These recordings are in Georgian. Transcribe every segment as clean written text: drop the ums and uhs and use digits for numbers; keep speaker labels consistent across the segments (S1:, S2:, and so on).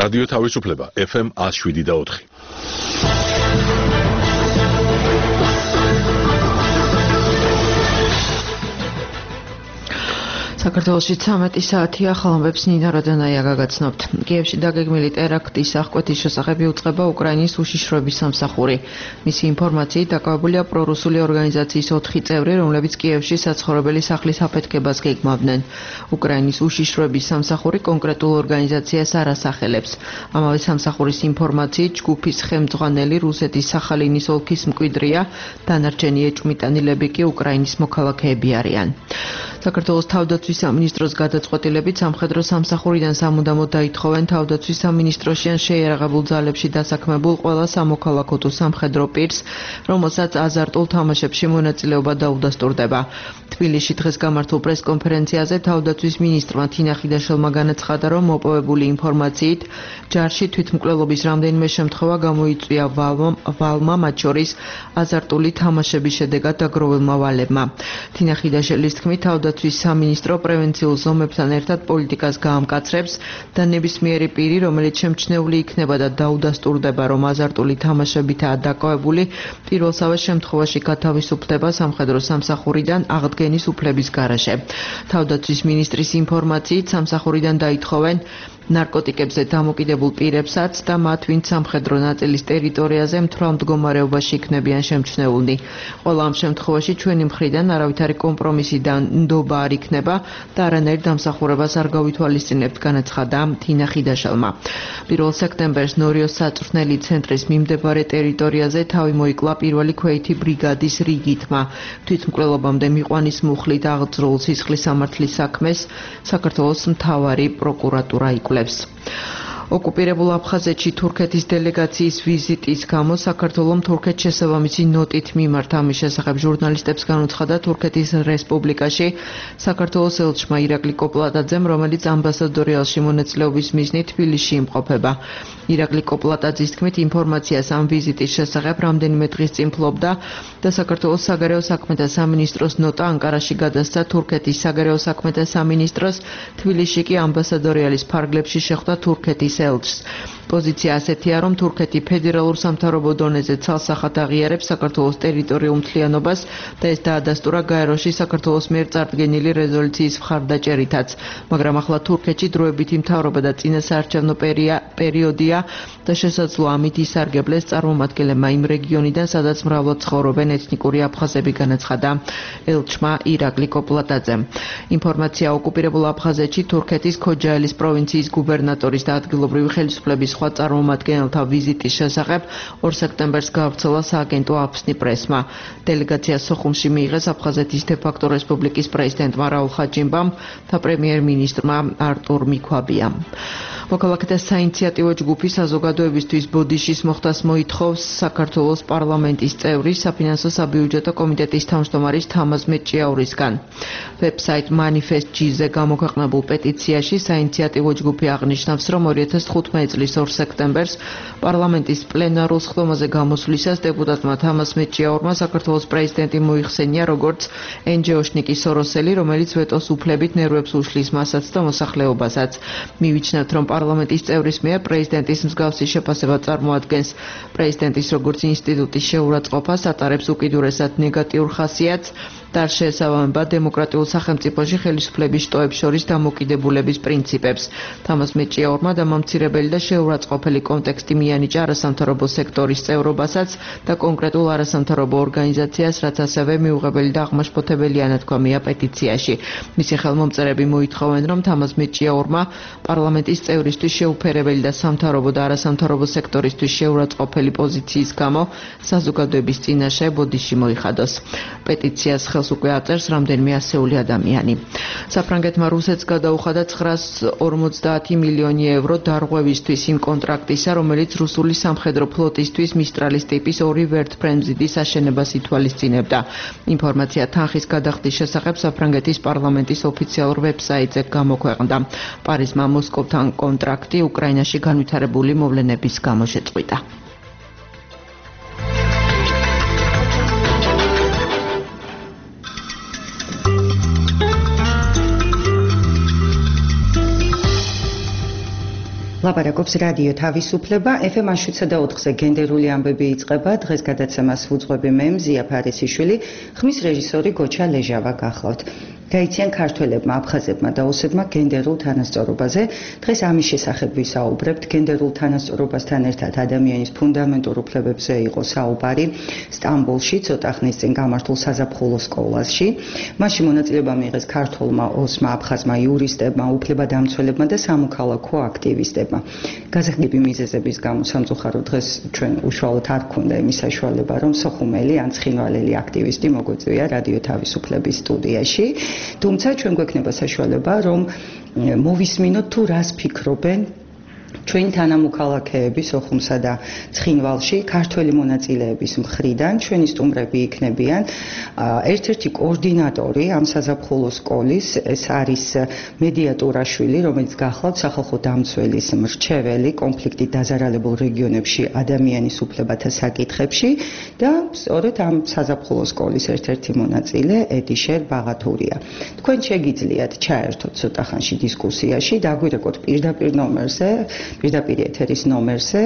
S1: რადიო თავისუფლება FM 107.4.
S2: საქართველოში 13 საათია ხალხებს ნინა როდანაია გაგაცნობთ. კიევში დაგეგმილი ტერაქტის აღკვეთის შესახებ იუწყება უკრაინის უშიშროების სამსახური. მისი ინფორმაციით დაკავებულია პრორუსული ორგანიზაციის 4 წევრი, რომლებიც კიევში საცხოვრებელი სახლის აფეთქებას გეგმავდნენ. უკრაინის უშიშროების სამსახური კონკრეტულ ორგანიზაციას არ ასახელებს. ამავე სამსახურის ინფორმაციით ჯგუფის ხელმძღვანელი რუსეთის სახალინის ოლქის მკვიდრია, დანარჩენი ეჭვმიტანილები კი უკრაინის მოქალაქეები არიან. საქართველოს თავდაცვის სამინისტროს გადაწყვეტილებით სამხედრო სამსახურიდან სამუდამოდ დაითხოვენ თავდაცვის სამინისტროში ან შეიარაღებულ ძალებში დასაქმებულ ყველა სამოქალაქო თუ სამხედრო პირს, რომელსაც აზარტულ თამაშებში მონაწილეობა დაუდასტურდება. თბილისში დღეს გამართულ პრესკონფერენციაზე თავდაცვის მინისტრმა თინა ხიდაშელმა განაცხადა, რომ მოპოვებული ინფორმაციით ჯარში თვითმკვლელობის რამდენიმე შემთხვევა გამოიწვია ვალმა, მათ შორის აზარტული თამაშების შედეგად დაგროვილმა ვალებმა. თინა ხიდაშელის თქმით, თავდაცვის სამინისტრო პრევენციულ ზომებთან ერთად პოლიტიკას გაამკაცრებს და ნებისმიერი პირი, რომელიც შემჩნეული იქნება და დაუდასტურდება, რომ აზარტული თამაშებითაა დაკავებული, პირველსავე შემთხვევაში გათავისუფლდება სამხედრო სამსახურიდან აღდგენის უფლების გარეშე. თავდაცვის მინისტრის ინფორმაციით სამსახურიდან დაითხოვენ ნარკოტიკებზე დამოკიდებულ პირებსაც და მათ, ვინც სამხედრო ნაწილის ტერიტორიაზე მთვრალ მდგომარეობაში იქნებიან შემჩნეულნი. ყველა ამ შემთხვევაში ჩვენი მხრიდან არავითარი კომპრომისი და ნდობა არ იქნება და არანაირ დამსახურებას არ გავითვალისწინებთ, განაცხადა თინა ხიდაშელმა. 1 სექტემბერს ნორიოს საწვრთნელი ცენტრის მიმდებარე ტერიტორიაზე თავი მოიკლა პირველი ქვეითი ბრიგადის რიგითმა. თვითმკვლელობამდე მიყვანის მუხლით აღძრულ სისხლის სამართლის საქმეს საქართველოს მთავარი პროკურატურა იკვლევს. ოკუპირებულ აფხაზეთში თურქეთის დელეგაციის ვიზიტის გამო საქართველომ თურქეთს შესაბამისი ნოტით მიმართა. ამის შესახებ ჟურნალისტებს განუცხადა თურქეთის რესპუბლიკაში საქართველოს ელჩმა ირაკლი კოპლატაძემ, რომელიც ამბასადორიალში მონაწილეობის მიზნით თბილისში იმყოფება. ირაკლი კოპლატაძის თქმით, ინფორმაციას ამ ვიზიტის შესახებ რამდენიმე დღის წინ ფლობდა და საქართველოს საგარეო საქმეთა სამინისტროს ნოტა ანკარაში გადასცა თურქეთის საგარეო საქმეთა სამინისტროს, თბილისში კი ამბასადორიალის ფარგლებში შეხვდა თურქეთის ელჩს. პოზიცია ასეთია, რომ თურქეთი ფედერალურ სამთავრობო დონეზე ცალსახად აღიარებს საქართველოს ტერიტორიულ მთლიანობას და ეს დაადასტურა გაეროში საქართველოს მიერ წარდგენილი რეზოლუციის მხარდაჭერითაც, მაგრამ ახლა თურქეთში დროებითი მთავრობა და წინასაარჩევნო პერიოდია და შესაძლოა ამით ისარგებლეს წარმომადგენლებმა იმ რეგიონიდან, სადაც მრავლად ცხოვრობენ ეთნიკური აფხაზები, განაცხადა ელჩმა ირაკლი კოპლატაძემ. ინფორმაცია ოკუპირებულ აფხაზეთში თურქეთის ქოჯაელის პროვინციის გუბერნატორის და ადგილობრივი ხელისუფლების სხვა წარმომადგენელთა ვიზიტის შესახებ 2 სექტემბერს გაავრცელა სააგენტო აფსნი პრესმა. დელეგაცია სოხუმში მიიღეს აფხაზეთის დე-ფაქტო რესპუბლიკის პრეზიდენტმა რაულ ხაჯიმბამ და პრემიერ-მინისტრმა არტურ მიქვაბიამ. მოქალაქეთა საინიციატივო ჯგუფი საზოგადოებისთვის ბოდიშის მოხდას მოითხოვს საქართველოს პარლამენტის წევრის საფინანსო საბიუჯეტო კომიტეტის თავმჯდომარის თამაზ მეჭიაურისგან. ვებსაიტ manifest.gz-ზე გამოქვეყნებულ პეტიციაში საინიციატივო ჯგუფი აღნიშნავს, რომ 2015 წლის 2 სექტემბერს პარლამენტის პლენარულ სხდომაზე გამოსვლისას დეპუტატმა თამაზ მეჭიაურმა საქართველოს პრეზიდენტი მოიხსენია როგორც NGO-შნიკი სოროსელი, რომელიც ვეტოს უფლებით ნერვებს უშლის მასაც და მოსახლეობასაც. მივიჩნევთ, რომ პარლამენტის წევრის მიერ პრეზიდენტის მსგავსი შეფასება წარმოადგენს პრეზიდენტის როგორც ინსტიტუტის შეურაცხყოფას, ატარებს უკიდურესად ნეგატიურ ხასიათს და არ შეესაბამება დემოკრატიულ სახელმწიფოში ხელისუფლების შტოებს შორის დამოკიდებულების პრინციპებს. თამაზ მეჭიაურმა დამამცირებელი და შეურაცხყოფელი კონტექსტი მიანიჭა არასამთავრობო სექტორის წევრობასაც და კონკრეტულ არასამთავრობო ორგანიზაციას, რაც ასევე მიუღებელი და აღმაშფოთებელი ანათქვამია პეტიციაში. მისი ხელმომწერები მოითხოვენ, რომ თამაზ მეჭიაურმა პარლამენტის წევრისთვის შეუფერებელი და სამთავრობო და არასამთავრობო სექტორისთვის შეურაცხყოფელი პოზიციის გამო საზოგადოების წინაშე ბოდიში მოიხადოს. პეტიციას ხელს უკვე აწერს რამდენიმე ასეული ადამიანი. საფრანგეთმა რუსეთს გადაუხადა 950 მილიონი ევრო დარღვევისთვის იმ კონტრაქტისა, რომელიც რუსული სამხედრო ფლოტისთვის მისტრალის ტიპის 2 ვერტმფრენზიდის აშენებას ითვალისწინებდა. ინფორმაცია თანხის გადახდის შესახებ საფრანგეთის პარლამენტის ოფიციალურ ვებსაიტზე გამოქვეყნდა. პარიზმა მოსკოვთან კონტრაქტი უკრაინაში განვითარებული მოვლენების გამო შეწყვიტა.
S3: ლაპარაკობს რადიო თავისუფლება, FM 107.4-ზე გენდერული ამბები იწყება. დღეს გადაცემას ვუძღვები მე, მზია ფარისიშვილი, ხმის რეჟისორი გოჩა ლეჟავა გახლავთ. გაიციან ქართველებმა, აფხაზებმა და ოსებმა გენდერულ თანასწორობაზე. დღეს ამის შესახებ ვისაუბრებთ. გენდერულ თანასწორობასთან ერთად ადამიანის ფუნდამენტურ უფლებებზე იყო საუბარი სტამბოლში, ცოტა ხნის წინ გამართულ საზაფხულო სკოლაში. მასში მონაწილეობა მიიღეს ქართველმა, ოსმა, აფხაზმა, იურისტებმა, უფლებადამცველებმა და სამოქალაქო აქტივისტებმა. გაზრდილი მიზეზების გამო სამწუხაროდ დღეს ჩვენ უშუალოდ არ გვქონდა იმის საშუალება, რომ სოხუმელი ან ცხინვალელი აქტივისტი მოგვეწვია რადიო თავისუფლების სტუდიაში. თუმცა ჩვენ გვექნება საშუალება, რომ მოვისმინოთ თუ რას ფიქრობენ ჩვენი თანამოქალაქეები სოხუმსა და ცხინვალში ქართველი მონაწილეების მხრიდან. ჩვენი სტუმრები იქნებიან ერთ-ერთი კოორდინატორი ამ საზაფხულო სკოლის, ეს არის მედია ტურაშვილი, რომელიც გახლავთ სახალხო დამცველის მრჩეველი კონფლიქტით დაზარალებულ რეგიონებში ადამიანის უფლებათა საკითხებში და სწორედ ამ საზაფხულო სკოლის ერთ-ერთი მონაწილე ედიშერ ბაღათურია. თქვენ შეგიძლიათ ჩაერთოთ ცოტა ხანში დისკუსიაში, დაგვირეკოთ პირდაპირ ნომერზე, პირდაპირ ეთერის ნომერზე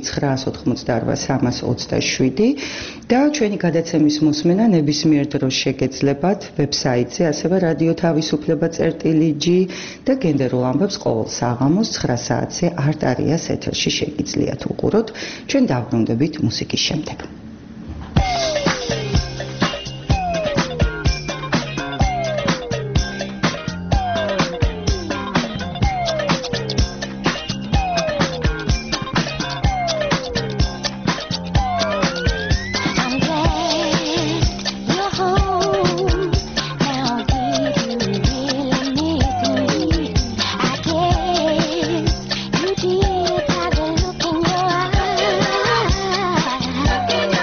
S3: 2988327 და ჩვენი გადაცემის მოსმენა ნებისმიერ დროს შეგეძლებათ ვებსაიტზე, ასევე რადიო თავისუფლება.g და გენდერულ ამბებს ყოველ საღამოს 9 საათზე არტარიას ეთერში შეგიძლიათ უყუროთ. ჩვენ დავბრუნდებით მუსიკის შემდეგ.
S4: Look in your eyes.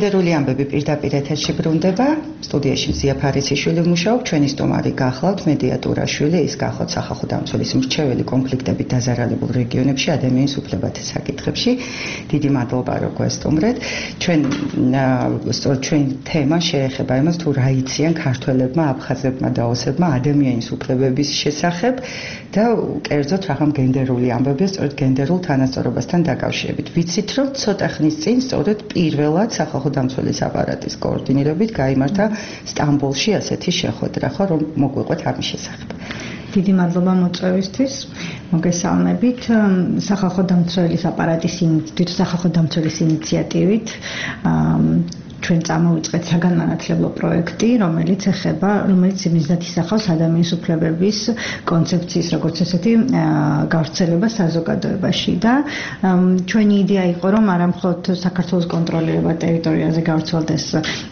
S3: გენდერული ამბები პირდაპირ ეთერში ბრუნდება. სტუდიაში ზია ფარისიშვილი მუშაობს, ჩვენი სტუმარი გახლავთ მედია ტურაშვილი, ის გახლავთ სახალხო დამცველის მრჩეველი კონფლიქტებით დაზარალებულ რეგიონებში ადამიანის უფლებათა საკითხებში. დიდი მადლობა რომ გვესტუმრეთ. ჩვენ თემა შეეხება იმას, თუ რა იციან ქართველებმა, აფხაზებმა და ოსებმა ადამიანის უფლებების შესახებ და კერძოდ რაღამ გენდერული ამბებია სწორედ გენდერულ თანასწორობასთან დაკავშირებით. ვიცით რომ ცოტა ხნის წინ სწორედ პირველად სახალხო დამცველის აპარატის კოორდინირებით გაიმართა სტამბოლში ასეთი შეხვედრა, ხო, რომ მოგვიყვეთ ამის შესახებ.
S4: დიდი მადლობა მოწვევისთვის. მოგესალმებით. სახალხო დამცველის აპარატის სახალხო დამცველის ინიციატივით ჩვენ წამოვიწყეთ საგანმანათლებლო პროექტი, რომელიც მიზნად ისახავს ადამიანის უფლებების კონცეფციის როგორც ესეთი გავრცელება საზოგადოებაში და ჩვენი იდეა იყო, რომ არა მხოლოდ საქართველოს კონტროლირება ტერიტორიაზე გავრცელდეს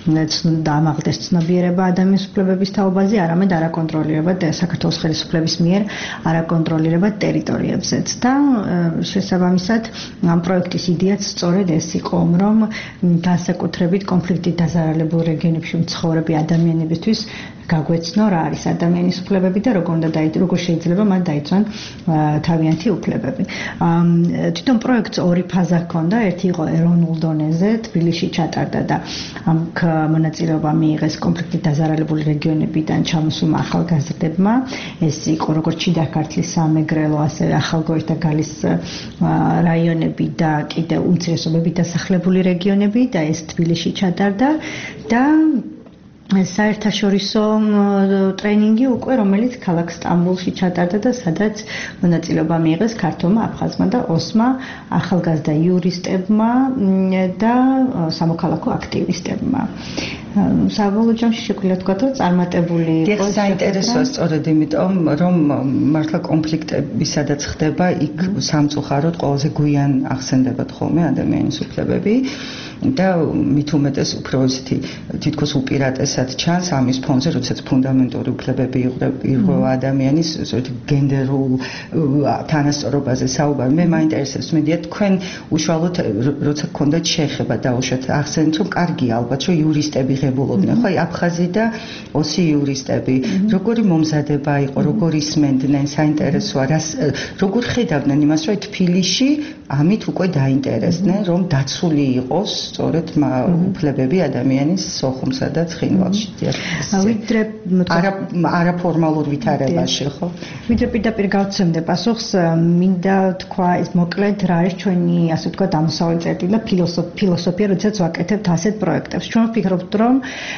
S4: და ამაღლდეს ცნობიერება ადამიანის უფლებების თაობაზე, არამედ არაკონტროლირება საქართველოს ხელისუფლების მიერ არაკონტროლირება ტერიტორიებზეც და შესაბამისად ამ პროექტის იდეაც სწორედ ეს იყო, რომ განსაკუთრებით კონფლიქტით დაზარალებულ რეგიონებში მცხოვრები ადამიანებისთვის გაგვეცნო რა არის ადამიანის უფლებები და როგორ შეიძლება მათ დაიცვან თავიანთი უფლებები. თვითონ პროექტს ორი ფაზა ჰქონდა, ერთი იყო ეროვნულ დონეზე, თბილისში ჩატარდა და აქ მონაწილეობა მიიღეს კონფლიქტით დაზარალებული რეგიონებიდან ჩამოსულმა ახალგაზრდებმა. ეს იყო როგორც შიდა ქართლის სამეგრელო, ასევე ახალგორის და გალის რაიონები და კიდევ უმცირესობებით დასახლებული რეგიონები და ეს თბილისში ჩატარდა და საერთაშორისო ტრენინგი უკვე, რომელიც ქალაქ სტამბოლში ჩატარდა და სადაც მონაწილეობა მიიღეს ქართველმა, აფხაზმა და ოსმა ახალგაზრდა იურისტებმა და სამოქალაქო აქტივისტებმა. საბოლოო ჯამში შეგვიძლია ვთქვათ, რომ წარმატებული იყო.
S3: საინტერესოა სწორედ იმიტომ, რომ მართლა კონფლიქტები სადაც ხდება, იქ სამწუხაროდ ყველაზე გვიან ახსენდებათ ხოლმე ადამიანის უფლებები. და მით უმეტეს უფრო ისეთი თითქოს უპირატესად ჩანს ამის ფონზე, როდესაც ფუნდამენტური უფლებები ირღვევა ადამიანის გენდერულ თანასწორობაზე საუბარი. მე მაინტერესებს მედია თქვენ უშუალოდ როცა გქონდათ შეხება დაუშვათ ახსენეთ, რომ კარგია ალბათ რომ იურისტები ღებულობდნენ, ხო, აფხაზი და ოსი იურისტები. როგორი მომზადება იყო, როგორ ისმენდნენ, საინტერესოა, როგორ ხედავდნენ იმას, რომ თბილისში ამით უკვე დაინტერესდნენ, რომ დაცული იყოს სწორედ უფლებები ადამიანის სოხუმსა და ცხინვალში.
S4: ვიდრე
S3: არაფორმალურ ვითარებაში, ხო?
S4: ვიდრე პირდაპირ გავცემდე პასუხს, მინდა თქვა ეს მოკლედ რა არის ჩვენი, ასე ვთქვათ, ამოსავალი წერტილი და ფილოსოფია, როდესაც ვაკეთებთ ასეთ პროექტებს. ჩვენ ვფიქრობთ, რომ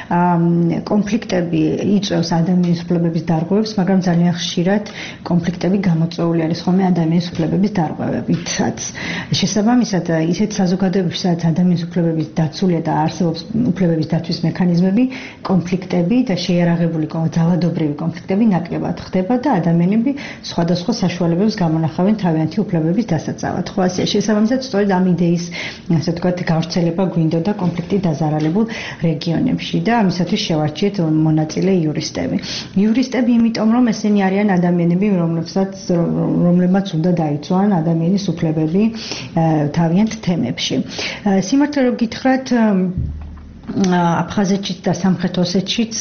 S4: კონფლიქტები იწვევს ადამიანის უფლებების დარღვევებს, მაგრამ ძალიან ხშირად კონფლიქტები გამოწვეული არის ხოლმე ადამიანის უფლებების დარღვევებითაც. შესაბამისად, ისეთ საზოგადოებებში, სადაც ადამიანის უფლებების დაცულია და არსებობს უფლებების დაცვის მექანიზმები, კონფლიქტები და შეიარაღებული ძალადობრივი კონფლიქტები ნაკლებად ხდება და ადამიანები სხვადასხვა საშუალებებს გამონახავენ თავიანთი უფლებების დასაწავად. ხო, ასე შესაბამისად, სწორედ ამ იდეის, ასე ვთქვათ, გავრცელება გვინდოდა კონფლიქტით დაზარალებულ რეგიონებში და ამისათვის შევარჩიეთ მონაწილე იურისტები. იურისტები იმიტომ, რომ ესენი არიან ადამიანები, რომლებმაც უნდა დაიცვან ადამიანის უფლებები თავიანთ თემებში. სიმართლე რომ გითხრათ, აფხაზეთშიც და სამხრეთ ოსეთშიც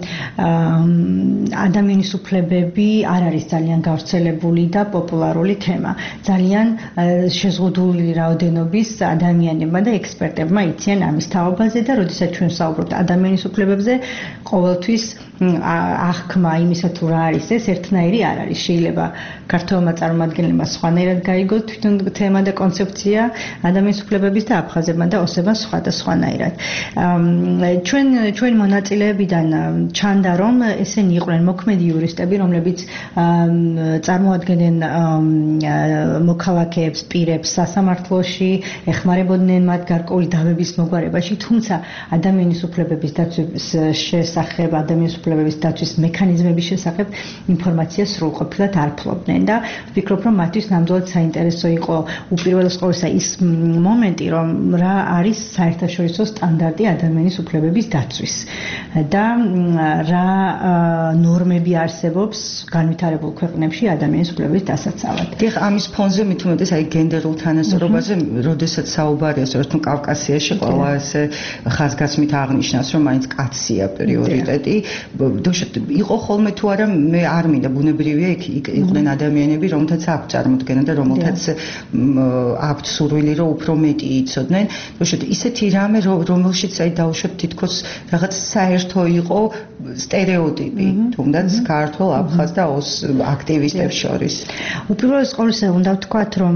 S4: ადამიანის უფლებები არ არის ძალიან გავრცელებული და პოპულარული თემა. ძალიან შეზღუდული რაოდენობის ადამიანებმა და ექსპერტებმა იციან ამის თაობაზე და როდესაც ჩვენ საუბრობთ ადამიანის უფლებებზე, ყოველთვის აღქმა იმისა თუ რა არის ეს ერთნაირი არ არის. შეიძლება ქართველმა წარმომადგენლებმა სხვანაირად გაიგოს თვითონ თემა და კონცეფცია ადამიანის უფლებების და აფხაზებმა და ოსებმა სხვადასხვანაირად. ჩვენ მონაწილეებიდან ჩანდა, რომ ესენი იყვნენ მოქმედი იურისტები, რომლებიც წარმოადგენენ მოქალაქეებს, პირებს სასამართლოში, ეხმარებოდნენ მათ გარკვეული დავების მოგვარებაში, თუმცა ადამიანის უფლებების დაცვის შესახებ, ადამიანის უფლებების დაცვის მექანიზმების შესახებ ინფორმაციას სრულყოფილად არ ფლობდნენ და ვფიქრობ, რომ მათთვის ნამდვილად საინტერესო იყო უპირველეს ყოვლისა ის მომენტი, რომ რა არის საერთაშორისო სტანდარტი ადამიანის უფლებების დაცვის და რა ნორმები არსებობს განვითარებულ ქვეყნებში ადამიანის უფლებების დასაცავად.
S3: დიახ, ამის ფონზე მით უმეტეს აი გენდერულ თანასწორობაზე, როდესაც საუბარია სწორედ კავკასიაში ყველა ესე ხაზგასმით აღნიშნავს, რომ მაინც კაცია პრიორიტეტი. იყო ხოლმე თუ არა, მე არ მინდა, ბუნებრივია იქ იყვნენ ადამიანები, რომელთაც აქვს წარმოდგენა და რომელთაც აქვთ სურვილი, რომ უფრო მეტი იცოდნენ. თუმცა ისეთი რამე, რომელშიც აი დაუშვათ თითქოს რაღაც საერთო იყო სტერეოტიპი, თუნდაც ქართულ, აფხაზ და ოს აქტივისტებს შორის.
S4: უპირველეს ყოვლისა უნდა ვთქვათ, რომ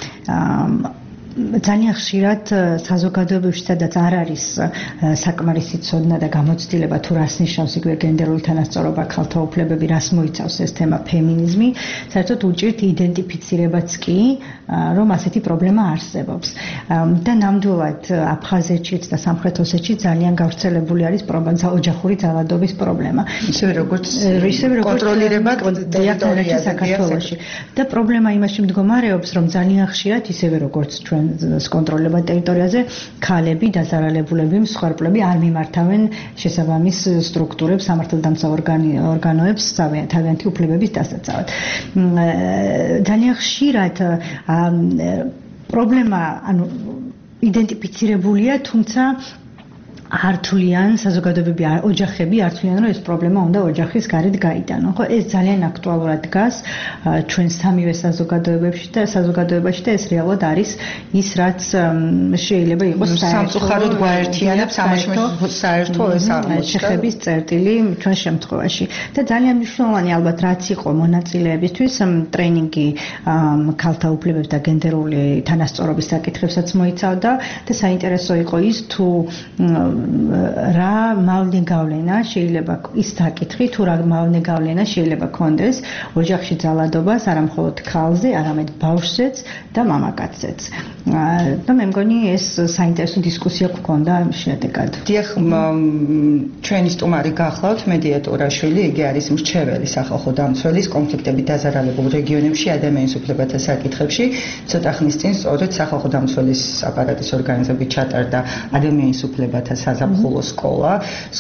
S4: ძალიან ხშირად საზოგადოებებში, სადაც არ არის საკმარისი ცოდნა და გამოცდილება თუ რას ნიშნავს იგივე გენდერული თანასწორობა, ქალთა უფლებები, რას მოიცავს ეს თემა ფემინიზმი, საერთოდ უჭირთ იდენტიფიცირებაც კი, რომ ასეთი პრობლემა არსებობს. და ნამდვილად აფხაზეთშიც და სამხრეთ ოსეთშიც ძალიან გავრცელებული არის ოჯახური ძალადობის პრობლემა.
S3: ისევე როგორც კონტროლირება ტერიტორიაზე
S4: საქართველოში. და პრობლემა იმაში მდგომარეობს, რომ ძალიან ხშირად ისევე როგორც ჩვენ კონტროლება ტერიტორიაზე ქალები, დაზარალებულები, მსხვერპლები არ მიმართავენ შესაბამის სტრუქტურებს, სამართალდამცავ ორგანოებს თავიანთი უფლებების დასაცავად. ძალიან ხშირად პრობლემა იდენტიფიცირებულია, თუმცა ართვლიან საზოგადოებები, ოჯახები ართვლიან, რომ ეს პრობლემა უნდა ოჯახის გარეთ გაიტანონ. ხო, ეს ძალიან აქტუალურად დგას ჩვენ სამივე საზოგადოებაში და ეს რეალურად არის ის, რაც შეიძლება იყოს
S3: სამწუხაროდ გვაერთიანებს, ამაში საერთო ეს აღმოჩნდა
S4: შეხების წერტილი ჩვენ შემთხვევაში. და ძალიან მნიშვნელოვანი ალბათ რაც იყო მონაწილეებისთვის ტრენინგი ქალთა უფლებებს და გენდერული თანასწორობის საკითხებსაც მოიცავდა და საინტერესო იყო ის თუ რა მავნე გავლენა შეიძლება ის საკითხი თუ რა მავნე გავლენა შეიძლება კონდეს ოჯახში ძალადობას არა მხოლოდ ქალზე, არამედ ბავშვზეც და მამაკაცზეც. და მე მგონი ეს საინტერესო დისკუსია გქონდა ამ შედეგად.
S3: დიახ, ჩვენი სტუმარი გახლავთ მედიატორაშვილი, იგი არის მრჩეველი სახალხო დამცველის კონფლიქტებით დაზარალებულ რეგიონებში ადამიანის უფლებათა საკითხებში. ცოტა ხნის წინ სწორედ სახალხო დამცველის აპარატის ორგანიზებით ჩატარდა ადამიანის უფლებათა საზაფხულო სკოლა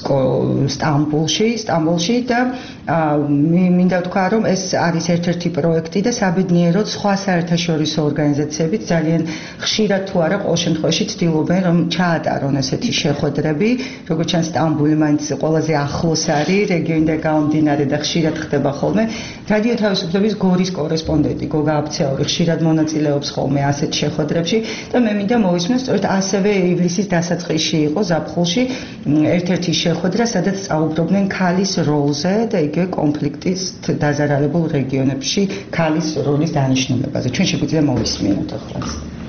S3: სტამბოლში და მინდა ვთქვა, რომ ეს არის ერთ-ერთი პროექტი და საბედნიეროდ სხვა საერთაშორისო ორგანიზაციებიც ძალიან ხშირად თუ არა ყოველ შემთხვევაში ცდილობენ, რომ ჩაატარონ ესეთი შეხვედრები, როგორც ჩანს სტამბოლი მაინც ყველაზე ახლოს არის რეგიონიდან გამომდინარე და ხშირად ხდება ხოლმე. რადიო თავისუფლების გორის კორესპონდენტი გოგა აბცეური ხშირად მონაწილეობს ხოლმე ასეთ შეხვედრებში და მე მინდა მოვისმენთ, სწორედ ასევე ივლისის დასაწყისში იყო ზაფხულში ერთ-ერთი შეხვედრა, სადაც სწაუბრობდნენ ქალის როლზე და იგივე კონფლიქტის დაზარალებულ რეგიონებში ქალის როლის დანიშნულებაზე. ჩვენ შეგვიძლია მოვისმინოთ ახლა.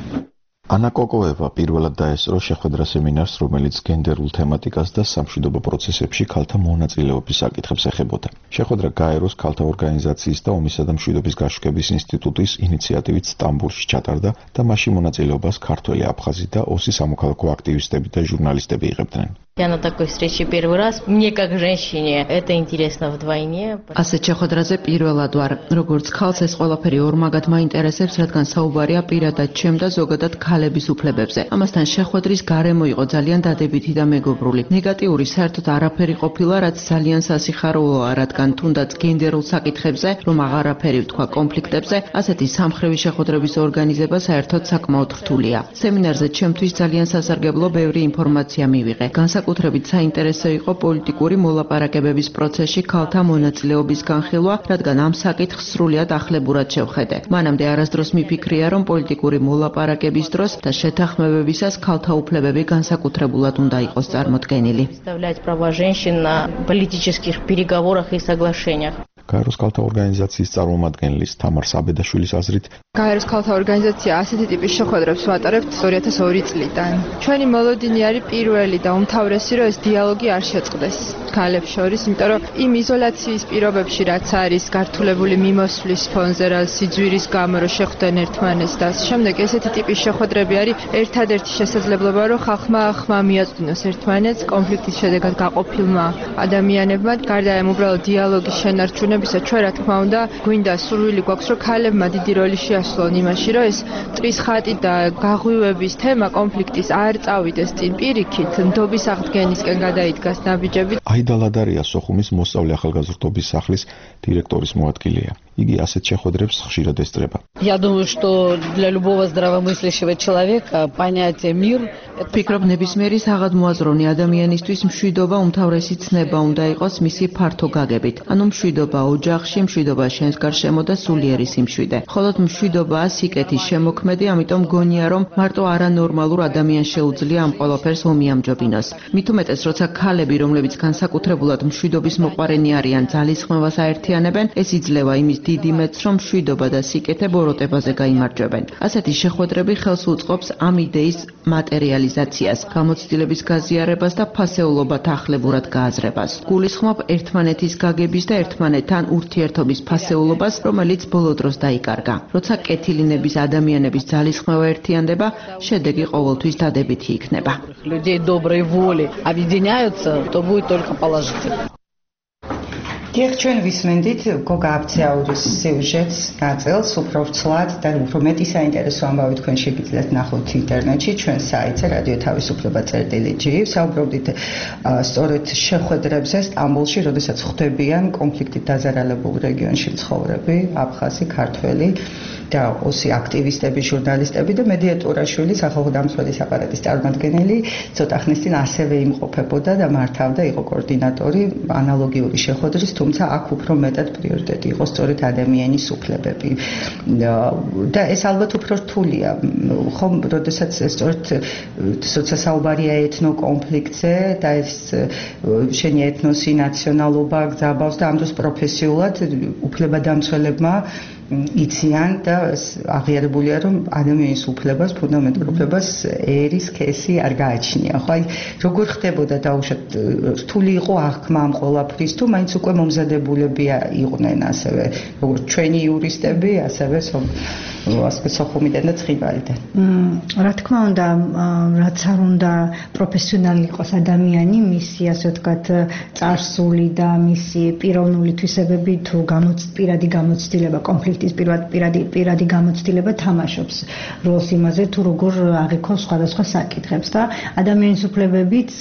S5: ანა კოკოევა პირველად დაესწრო შეხვედრა სემინარს, რომელიც გენდერულ თემატიკას და სამშვიდობო პროცესებში ქალთა მონაწილეობის საკითხებს ეხებოდა. შეხვედრა გაეროს ქალთა ორგანიზაციის და ომისა და მშვიდობის გაშუქების ინსტიტუტის ინიციატივით სტამბოლში ჩატარდა და მასში მონაწილეობას ქართველი, აფხაზი და ოსი სამოქალაქო აქტივისტები და ჟურნალისტები იღებდნენ.
S6: Я на такой встрече первый раз. Мне как женщине это интересно вдвойне.
S2: ასეთ შეხვედრაზე პირველად ვარ. როგორც ქალს ეს ყველაფერი ორმაგად მაინტერესებს, რადგან საუბარია პირადად ჩემ და ზოგადად ქალების უფლებებზე. ამასთან შეხვედრის გარემო იყო ძალიან დადებითი და მეგობრული. ნეგატიური საერთოდ არაფერი ყოფილა, რაც ძალიან სასიხარულოა, რადგან თუნდაც გენდერულ საკითხებზე, რომ აღარაფერი ვთქვა კონფლიქტებზე, ასეთი სამხრევი შეხვედრების ორგანიზება საერთოდ საკმაოდ რთულია. სემინარზე ჩემთვის ძალიან სასარგებლო ბევრი ინფორმაცია მივიღე. განსაკუთრებით საინტერესო იყო პოლიტიკური მოლაპარაკებების პროცესში ქალთა მონაწილეობის განხილვა, რადგან ამ საკითხს სრულიად ახლებურად შევხედე. მანამდე არასდროს მიფიქრია, რომ პოლიტიკური მოლაპარაკების დროს და შეთანხმებებისას ქალთა უფლებები განსაკუთრებულად უნდა იყოს წარმოდგენილი.
S6: Представлять права женщин на политических переговорах и соглашениях.
S5: გაეროს ქალთა ორგანიზაციის წარმომადგენლის თამარ საბედაშვილის აზრით,
S7: გაეროს ქალთა ორგანიზაცია ასეთი ტიპის შეხვედრებს ვატარებთ 2002 წლიდან. ჩვენი მოლოდინი არის პირველი და უმთავრესი, რომ ეს დიალოგი არ შეწყდეს ქალებს შორის, იმიტომ რომ იმ იზოლაციის პირობებში, რაც არის გართულებული მიმოსვლის ფონზე, რა სიძვირის გამო რომ შეხვდნენ ერთმანეთს და შემდეგ ესეთი ტიპის შეხვედრები არის ერთადერთი შესაძლებლობა, რომ ხალხმა ხმა მიაწვდინოს ერთმანეთს კონფლიქტის შედეგად გაყოფილმა ადამიანებმა, გარდა ამ უბრალოდ დიალოგის შენარჩუნება დაბრუნებისა ჩვენ რა თქმა უნდა გვინდა სურვილი გვაქვს რომ ქალებმა დიდი როლი შეასრულონ იმაში რომ ეს მტრის ხატი და გაღვივების თემა კონფლიქტის არ წავიდეს წინ პირიქით ნდობის აღდგენისკენ გადაიდგას ნაბიჯები.
S5: აიდა ლადარია სოხუმის მოსწავლე ახალგაზრდობის სახლის დირექტორის მოადგილეა. იგი ასეთ შეხვედრებს ხშირად ესწრება.
S8: Я думаю, что для любого здравомыслящего человека понятие мир
S2: ფიქრობ ნებისმიერი საღადმოაზროვნე ადამიანისთვის მშვიდობა უმთავრესი ცნება უნდა იყოს მისი ფართო გაგებით. ანუ მშვიდობა ოჯახში, მშვიდობა შენს გარშემო და სულიერი სიმშვიდე. ხოლო მშვიდობაა სიკეთის შემოქმედი, ამიტომ გონია რომ მარტო არანორმალურ ადამიანს შეუძლია ამ ყველაფერს ომიამჯობინოს. მით უმეტეს, როცა ქალები, რომლებიც განსაკუთრებულად მშვიდობის მოყარენი არიან, ძალისხმევას აერთიანებენ, ეს იძლევა იმის დიდი მეტს, რომ მშვიდობა და სიკეთე ბოროტებაზე გაიმარჯვებენ. ასეთი შეხვედრები ხელს უწყობს ამ იდეის მატერიალიზაციას, გამოცდილების გაზიარებას და ფასეულობათ ახლებურად გააზრებას. გულისხმობ ერთმანეთის გაგების და ერთმანეთთან ურთიერთობის ფასეულობას, რომელიც ბოლო დროს დაიკარგა. როცა კეთილინების ადამიანების ძალისხმევა ერთიანდება, შედეგი ყოველთვის დადებითი იქნება.
S8: людей доброй воли объединяются, то будет только положительно.
S3: დიახ, ჩვენ ვისმენდით გოგა აბცეაურის სიუჟეტს ნაწილს, უფრო ვრცლად და უფრო მეტი საინტერესო ამბავი თქვენ შეგიძლიათ ნახოთ ინტერნეტში, ჩვენ საიტზე რადიო თავისუფლება.gr. საუბრობდით სწორედ შეხვედრებზე სტამბოლში, როდესაც ხვდებიან კონფლიქტით დაზარალებულ რეგიონში მცხოვრები აფხაზი, ქართველი და ოსი აქტივისტები, ჟურნალისტები და მედია ტურაშვილი, სახალხო დამცველის აპარატის წარმომადგენელი, ცოტა ხნის წინ ასევე იმყოფებოდა და მართავდა, იყო კოორდინატორი ანალოგიური შეხვედრის, თუმცა აქ უფრო მეტად პრიორიტეტი იყო სწორედ ადამიანის უფლებები. და ეს ალბათ უფრო რთულია, ხომ, როდესაც სწორედ საუბარია ეთნო კონფლიქტზე და ეს შენი ეთნოსი, ნაციონალობა გძაბავს და ამ დროს პროფესიულად უფლებადამცველებმა იციან და აღიარებულია რომ ადამიანის უფლებას, ფუნდამენტურ უფლებას ერის სქესი არ გააჩნია. ხო, აი როგორ ხდებოდა დაუშვათ რთული იყო აღქმა ამ ყველაფრის თუ მაინც უკვე მომზადებულები იყვნენ ასევე როგორც ჩვენი იურისტები, ასევე სოხუმიდან და ცხინვალიდან.
S4: რა თქმა უნდა, რაც არ უნდა პროფესიონალი იყოს ადამიანი, მისი ასე ვთქვათ წარსული და მისი პიროვნული თვისებები თუ პირადი გამოცდილება კონფლიქტის პირადი გამოცდილება თამაშობს როლს იმაზე თუ როგორ აღიქოს სხვადასხვა საკითხებს და ადამიანის უფლებებიც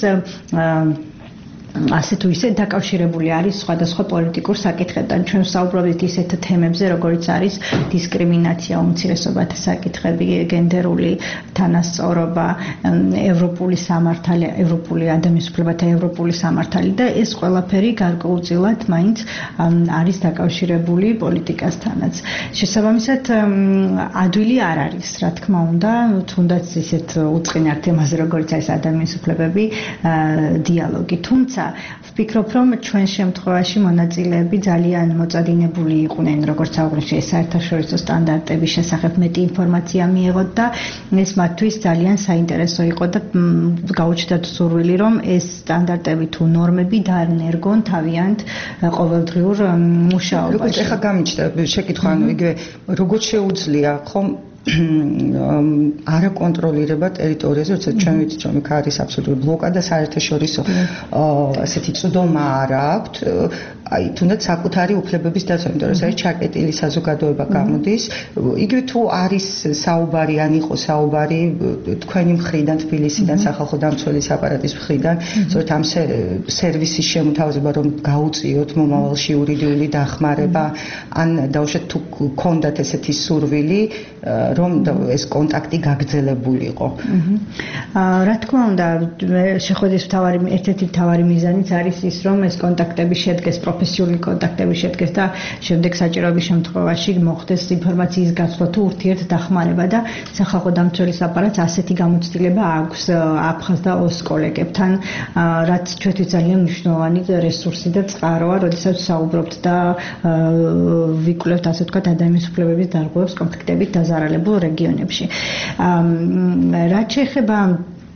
S4: ასე თუ ისე დაკავშირებული არის სხვადასხვა პოლიტიკურ საკითხებთან. ჩვენ ვსაუბრობთ ისეთ თემებზე, როგორიც არის დისკრიმინაცია, უმცირესობათა საკითხები, გენდერული თანასწორობა, ევროპული სამართალი, ევროპული ადამიანის უფლებათა ევროპული სამართალი და ეს ყველაფერი გარკვეულწილად მაინც არის დაკავშირებული პოლიტიკასთანაც. შესაბამისად, ადვილი არ არის, რა თქმა უნდა, თუნდაც ისეთ უწყინარ თემაზე, როგორიც არის ადამიანის უფლებები, დიალოგი. თუმცა ვფიქრობ, რომ ჩვენ შემთხვევაში მონაწილეები ძალიან მოწადინებული იყვნენ, როგორც საუბრობთ, საერთაშორისო სტანდარტების შესახებ მეტი ინფორმაცია მიიღოთ და ეს მათთვის ძალიან საინტერესო იყო და გაუჩნდათ სურვილი, რომ ეს სტანდარტები თუ ნორმები დაანერგონ თავიანთ ყოველდღიურ მუშაობაში.
S3: ეხლა გამიჩნდა შეკითხვა, ანუ იგივე როგორ შეუძლია ხომ არაკონტროლირება ტერიტორიაზე, როცა ჩვენ ვიცით, რომ იქ არის აბსოლუტური ბლოკადა, საერთაშორისო ასეთი წვდომა არ აქვთ, აი თუნდაც საკუთარი უფლებების დაცვა, იმიტომ რომ ეს არის ჩაკეტილი საზოგადოება გამოდის, იგივე თუ არის საუბარი, ან იყო საუბარი თქვენი მხრიდან, თბილისიდან, სახალხო დამცველის აპარატის მხრიდან, სწორედ ამ სერვისის შემოთავაზება, რომ გაუწიოთ მომავალში იურიდიული დახმარება, ან დაუშვათ თუ გქონდათ ესეთი სურვილი, რომ ეს კონტაქტი გაგრძელებულიყო.
S4: რა თქმა უნდა, შეხვედრის ერთ-ერთი მთავარი მიზანიც არის ის, რომ ეს კონტაქტები შედგეს, პროფესიული კონტაქტები შედგეს და შემდეგ საჭიროების შემთხვევაში მოხდეს ინფორმაციის გაცვლა თუ ურთიერთდახმარება და სახალხო დამცველის აპარატს ასეთი გამოცდილება აქვს აფხაზ და ოს კოლეგებთან, რაც ჩვენთვის ძალიან მნიშვნელოვანი რესურსი და წყაროა, როდესაც საუბრობთ და ვიკვლევთ ასე ვთქვათ ადამიანის უფლებების დარღვევას კონფლიქტებით დაზარალებულ რეგიონებში. რაც შეეხება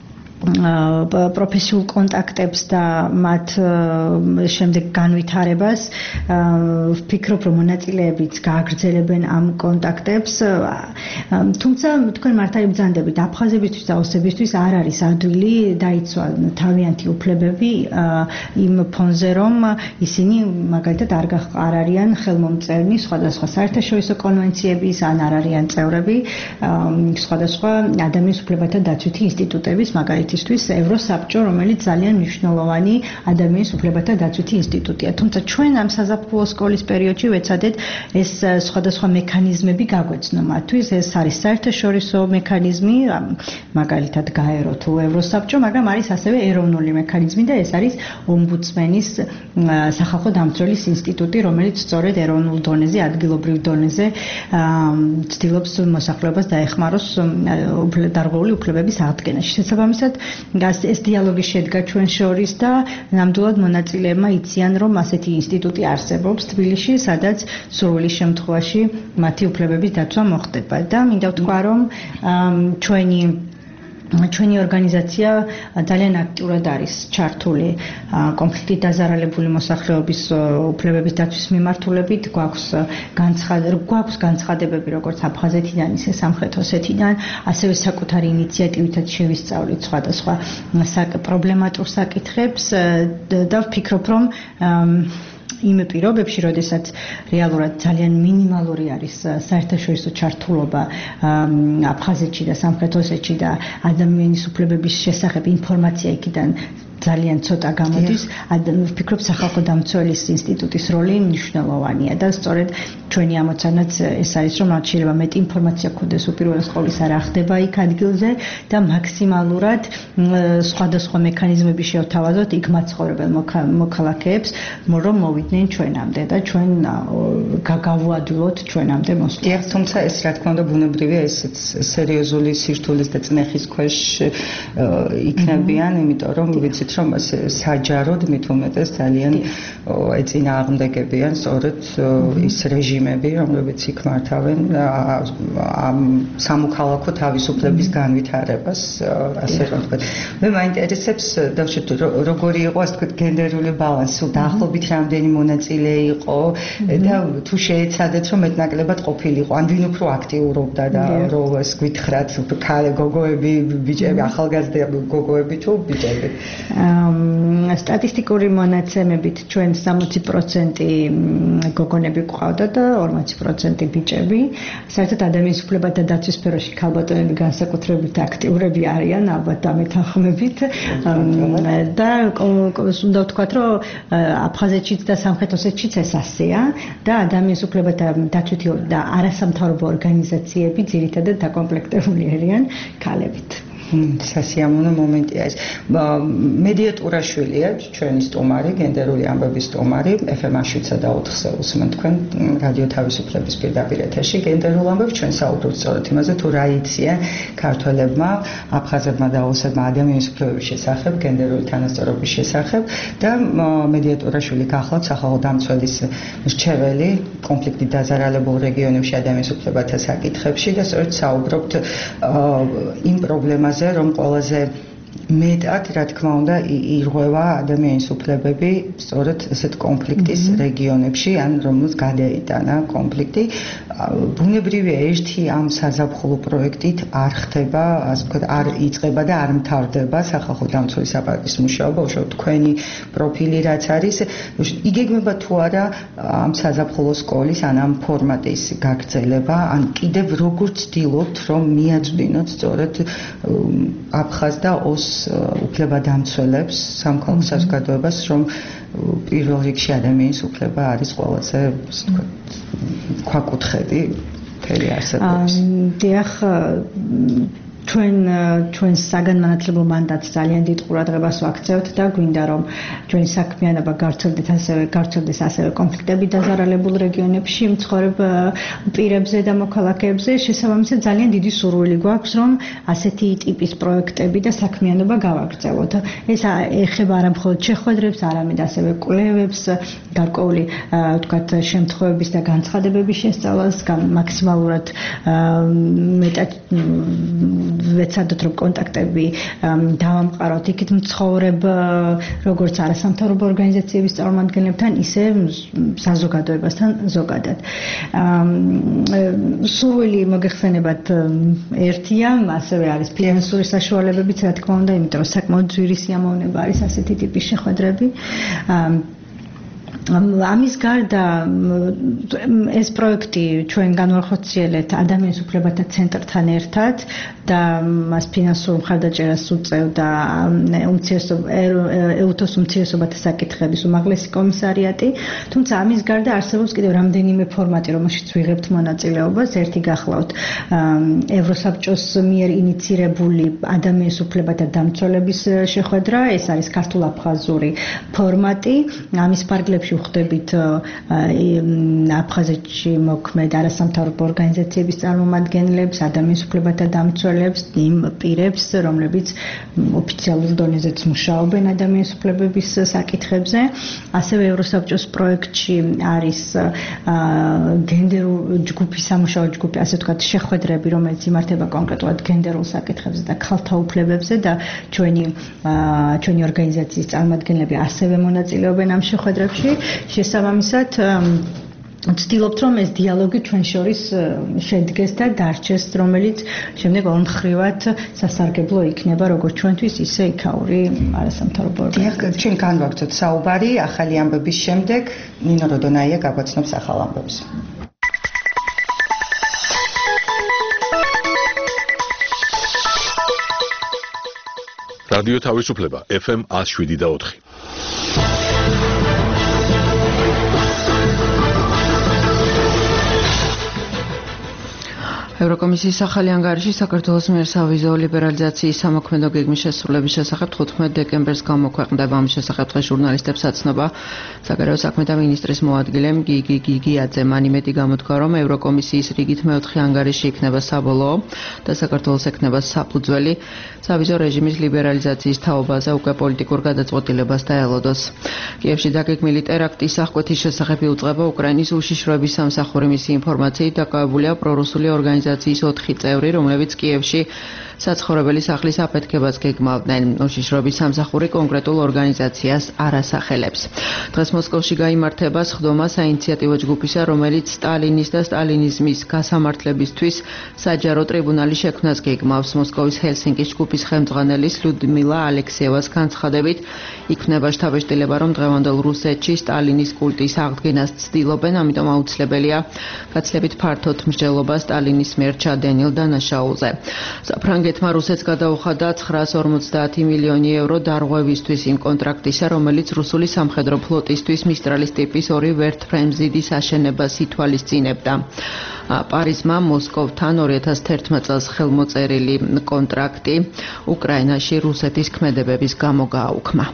S4: პროფესიულ კონტაქტებს და მათ შემდეგ განვითარებას ვფიქრობ რომ მონაწილეებიც გააგრძელებენ ამ კონტაქტებს თუმცა თქვენ მართალი ბრძანდებით აფხაზებისთვის და ოსებისთვის არ არის ადვილი დაიცვა თავიანთი უფლებები იმ ფონზე რომ ისინი მაგალითად არ არიან ხელმომწერნი სხვადასხვა საერთაშორისო კონვენციების ან არ არიან წევრები სხვადასხვა ადამიანის უფლებათა დაცვითი ინსტიტუტების მაგალითისთვის ევროსაბჭო რომელიც ძალიან მნიშვნელოვანი ადამიანის უფლებათა დაცვითი ინსტიტუტია თუმცა ჩვენ ამ საზაფხულო სკოლის პერიოდში ვეცადეთ ეს სხვადასხვა მექანიზმები გაგვეცნო მათთვის ეს არის საერთაშორისო მექანიზმი მაგალითად გაერო თუ ევროსაბჭო მაგრამ არის ასევე ეროვნული მექანიზმი და ეს არის ომბუდსმენის სახალხო დამცველის ინსტიტუტი რომელიც სწორედ ეროვნულ დონეზე ადგილობრივ დონეზე ცდილობს მოსახლეობას დაეხმაროს დარღვეული უფლებების აღდგენაში შესაბამისად ეს დიალოგი შედგა ჩვენ შორის და ნამდვილად მონაწილეებმა იციან რომ ასეთი ინსტიტუტი არსებობს თბილისში სადაც სურვილის შემთხვევაში მათი უფლებების დაცვა მოხდება და მინდა ვთქვა რომ ჩვენი ორგანიზაცია ძალიან აქტიურად არის ჩართული კონფლიქტით დაზარალებული მოსახლეობის უფლებების დაცვის მიმართულებით გვაქვს განცხადებები როგორც აფხაზეთიდან ისე სამხრეთ ოსეთიდან ასევე საკუთარი ინიციატივითაც შევისწავლით სხვადასხვა პრობლემატურ საკითხებს და ვფიქრობ რომ იმ პირობებში, როდესაც რეალურად ძალიან მინიმალური არის საერთაშორისო ჩართულობა აფხაზეთში და სამხრეთ ოსეთში და ადამიანის უფლებების შესახებ ინფორმაცია იქიდან ძალიან ცოტა გამოდის, ვფიქრობ სახალხო დამცველის ინსტიტუტის როლი მნიშვნელოვანია და სწორედ ჩვენი ამოცანაც ეს არის, რომ მათ შეიძლება მეტი ინფორმაცია გქონდეს უპირველეს ყოვლისა რა ხდება იქ ადგილზე და მაქსიმალურად სხვადასხვა მექანიზმები შევთავაზოთ იქ მაცხოვრებელ მოქალაქეებს, რომ მოვიდნენ ჩვენამდე და ჩვენ გავუადვილოთ ჩვენამდე მოსვლა.
S3: თუმცა ეს რა თქმა უნდა ბუნებრივია, ესეც სერიოზული სირთულის და წნეხის ქვეშ იქნებიან, იმიტომ რომ ვიცით რომ საჯაროდ მით უმეტეს ძალიან ეწინააღმდეგებიან სწორედ ის რეჟიმები, რომლებიც იქ მართავენ ამ სამოქალაქო თავისუფლების განვითარებას, ასე რომ ვთქვათ. მე მაინტერესებს დავშეთ როგორი იყო ასე ვთქვათ გენდერული ბალანსი, დაახლოებით რამდენი მონაწილე იყო და თუ შეეცადეთ რომ მეტნაკლებად ყოფილიყო, ან ვინ უფრო აქტიურობდა და რომ ეს გითხრათ გოგოები, ბიჭები, ახალგაზრდა გოგოები თუ ბიჭები.
S4: სტატისტიკური მონაცემებით ჩვენ 60% გოგონები გვყავდა და 40% ბიჭები. საერთოდ ადამიანის უფლებათა დაცვის სფეროში ქალბატონები განსაკუთრებით აქტიურები არიან, ალბათ დამეთანხმებით. და უნდა ვთქვათ, რომ აფხაზეთშიც და სამხრეთ ოსეთშიც ეს ასეა და ადამიანის უფლებათა დაცვითი და არასამთავრობო ორგანიზაციები ძირითადად დაკომპლექტებული არიან ქალებით.
S3: სასიამოვნო მომენტია ეს. მედია ტურაშვილია, ჩვენი სტუმარი, გენდერული ამბების სტუმარი, FM 7/4-ზე უსმენთ თქვენ რადიო თავისუფლების პირდაპირ ეთერში გენდერულ ამბებს, ჩვენ საუბრობთ სწორედ იმაზე, თუ რა იციან ქართველებმა, აფხაზებმა და ოსებმა ადამიანის უფლებების შესახებ, გენდერული თანასწორობის შესახებ და მედია ტურაშვილი გახლავთ სახალხო დამცველის მრჩეველი კონფლიქტით დაზარალებულ რეგიონებში ადამიანის უფლებათა საკითხებში და სწორედ საუბრობთ იმ პრობლემაზე რომ ყველაზე მეტად, რა თქმა უნდა, ირღვევა ადამიანის უფლებები სწორედ ესეთ კონფლიქტის რეგიონებში, ან რომელს გადაიტანა კონფლიქტი. ბუნებრივია, ერთი ამ საზაფხულო პროექტით არ ხდება, ასე ვთქვათ, არ იწყება და არ მთავრდება სახალხო დამცველის აპარატის მუშაობა, უშუალოდ თქვენი პროფილი რაც არის, იგეგმება თუ არა ამ საზაფხულო სკოლის ან ამ ფორმატის გაგრძელება, ან კიდევ როგორ ცდილობთ, რომ მიაწვდინოთ სწორედ აფხაზ და ოს უფლებადამცველებს სამხალხო საზოგადოებას, რომ პირველ რიგში ადამიანის უფლება არის ყველაზე, ასე ვთქვათ, ქვაკუთხედი მთელი არსებობის.
S4: დიახ, ჩვენ საგანმანათლებლო მანდატს ძალიან დიდ ყურადღებას ვაქცევთ და გვინდა რომ ჩვენი საქმიანობა გავრცელდეს ასევე კონფლიქტებით დაზარალებულ რეგიონებში მცხოვრებ პირებზე და მოქალაქეებზე. შესაბამისად ძალიან დიდი სურვილი გვაქვს რომ ასეთი ტიპის პროექტები და საქმიანობა გავაგრძელოთ. ეს ეხება არა მხოლოდ შეხვედრებს, არამედ ასევე კვლევებს, გარკვეული ვთქვათ შემთხვევების და განცხადებების შესწავლას, მაქსიმალურად მეტად ვეცადოთ რომ კონტაქტები დავამყაროთ იქით მცხოვრებ როგორც არასამთავრობო ორგანიზაციების წარმომადგენლებთან, ისე საზოგადოებასთან ზოგადად. სურვილი მოგეხსენებათ ერთია, ასევე არის ფინანსური საშუალებებიც, რა თქმა უნდა, იმიტომ რომ საკმაოდ ძვირი სიამოვნება არის ასეთი ტიპის შეხვედრები. ამის გარდა ეს პროექტი ჩვენ განვახორციელებთ ადამიანის უფლებათა ცენტრთან ერთად და მას ფინანსურ მხარდაჭერას უწევდა EUTOS უმცირესობათა საკითხების უმაღლესი კომისარიატი, თუმცა ამის გარდა არსებობს კიდევ რამდენიმე ფორმატი, რომელშიც ვიღებთ მონაწილეობას. ერთი გახლავთ ევროსაბჭოს მიერ ინიცირებული ადამიანის უფლებათა დამცველების შეხვედრა, ეს არის ქართულ-აფხაზური ფორმატი. ამის ფარგლებში ვხვდებით აფხაზეთში მოქმედ არასამთავრობო ორგანიზაციების წარმომადგენლებს, ადამიანის უფლებათა დამცველებს, იმ პირებს, რომლებიც ოფიციალურ დონეზეც მუშაობენ ადამიანის უფლებების საკითხებზე. ასევე ევროსაბჭოს პროექტში არის ჯგუფი, სამუშაო ჯგუფი, ასე ვთქვათ, შეხვედრები, რომელიც იმართება კონკრეტულად გენდერულ საკითხებზე და ქალთა უფლებებზე და ჩვენი ორგანიზაციის წარმომადგენლები ასევე მონაწილეობენ ამ შეხვედრებში. შესაბამისად ვცდილობთ რომ ეს დიალოგი ჩვენ შორის შედგეს და დარჩეს, რომელიც შემდეგ ორმხრივად სასარგებლო იქნება როგორც ჩვენთვის, ისე იქაური არასამთავრობო ორგანიზაციებისთვის.
S3: ჩვენ განვაგრძოთ საუბარი ახალი ამბების შემდეგ. ნინო როდონაია გაგვაცნობს ახალ ამბებს.
S1: რადიო თავისუფლება FM 107.4.
S2: ევროკომისიის ახალი ანგარიში საქართველოს მიერ სავიზო ლიბერალიზაციის სამოქმედო გეგმის შესრულების შესახებ 15 დეკემბერს გამოქვეყნდება. ამის შესახებ დღეს ჟურნალისტებს აცნობა საგარეო საქმეთა მინისტრის მოადგილე გიგი გიგიაძე. მან იმედი გამოთქვა, რომ ევროკომისიის რიგით მეოთხე ანგარიში იქნება საბოლოო და საქართველოს ექნება საფუძველი სავიზო რეჟიმის ლიბერალიზაციის თაობაზე უკვე პოლიტიკურ გადაწყვეტილებას დაელოდოს. კიევში დაგეგმილი ტერაქტის აღკვეთის შესახებ იუწყება უკრაინის უშიშროების სამსახური. მისი ინფორმაციით დაკავებულია პრორუსული ორგანიზაციის 4 წევრი, რომლებიც კიევში საცხოვრებელი სახლის აფეთქებას გეგმავდნენ. უშიშროების სამსახური კონკრეტულ ორგანიზაციას არ ასახელებს. დღეს მოსკოვში გაიმართება სხდომა საინიციატივო ჯგუფისა, რომელიც სტალინის და სტალინიზმის გასამართლებისთვის საჯარო ტრიბუნალის შექმნას გეგმავს. მოსკოვის ჰელსინკის ჯგუფის ხელმძღვანელის ლუდმილა ალექსიევას განცხადებით, იქმნება შთაბეჭდილება, რომ დღევანდელ რუსეთში სტალინის კულტის აღდგენას ცდილობენ, ამიტომ აუცილებელია გაცლებით ფართოდ მსჯელობა სტალინის მიერ ჩადენილ დანაშაულზე. საფრანგეთმა რუსეთს გადაუხადა 950 მილიონი ევრო დარღვევისთვის იმ კონტრაქტისა, რომელიც რუსული სამხედრო ფლოტისთვის მისტრალის ტიპის 2 ვერტმფრენზიდის აშენებას ითვალისწინებდა. პარიზმა მოსკოვთან 2011 წელს ხელმოწერილი კონტრაქტი უკრაინაში რუსეთის ქმედებების გამო გააუქმა.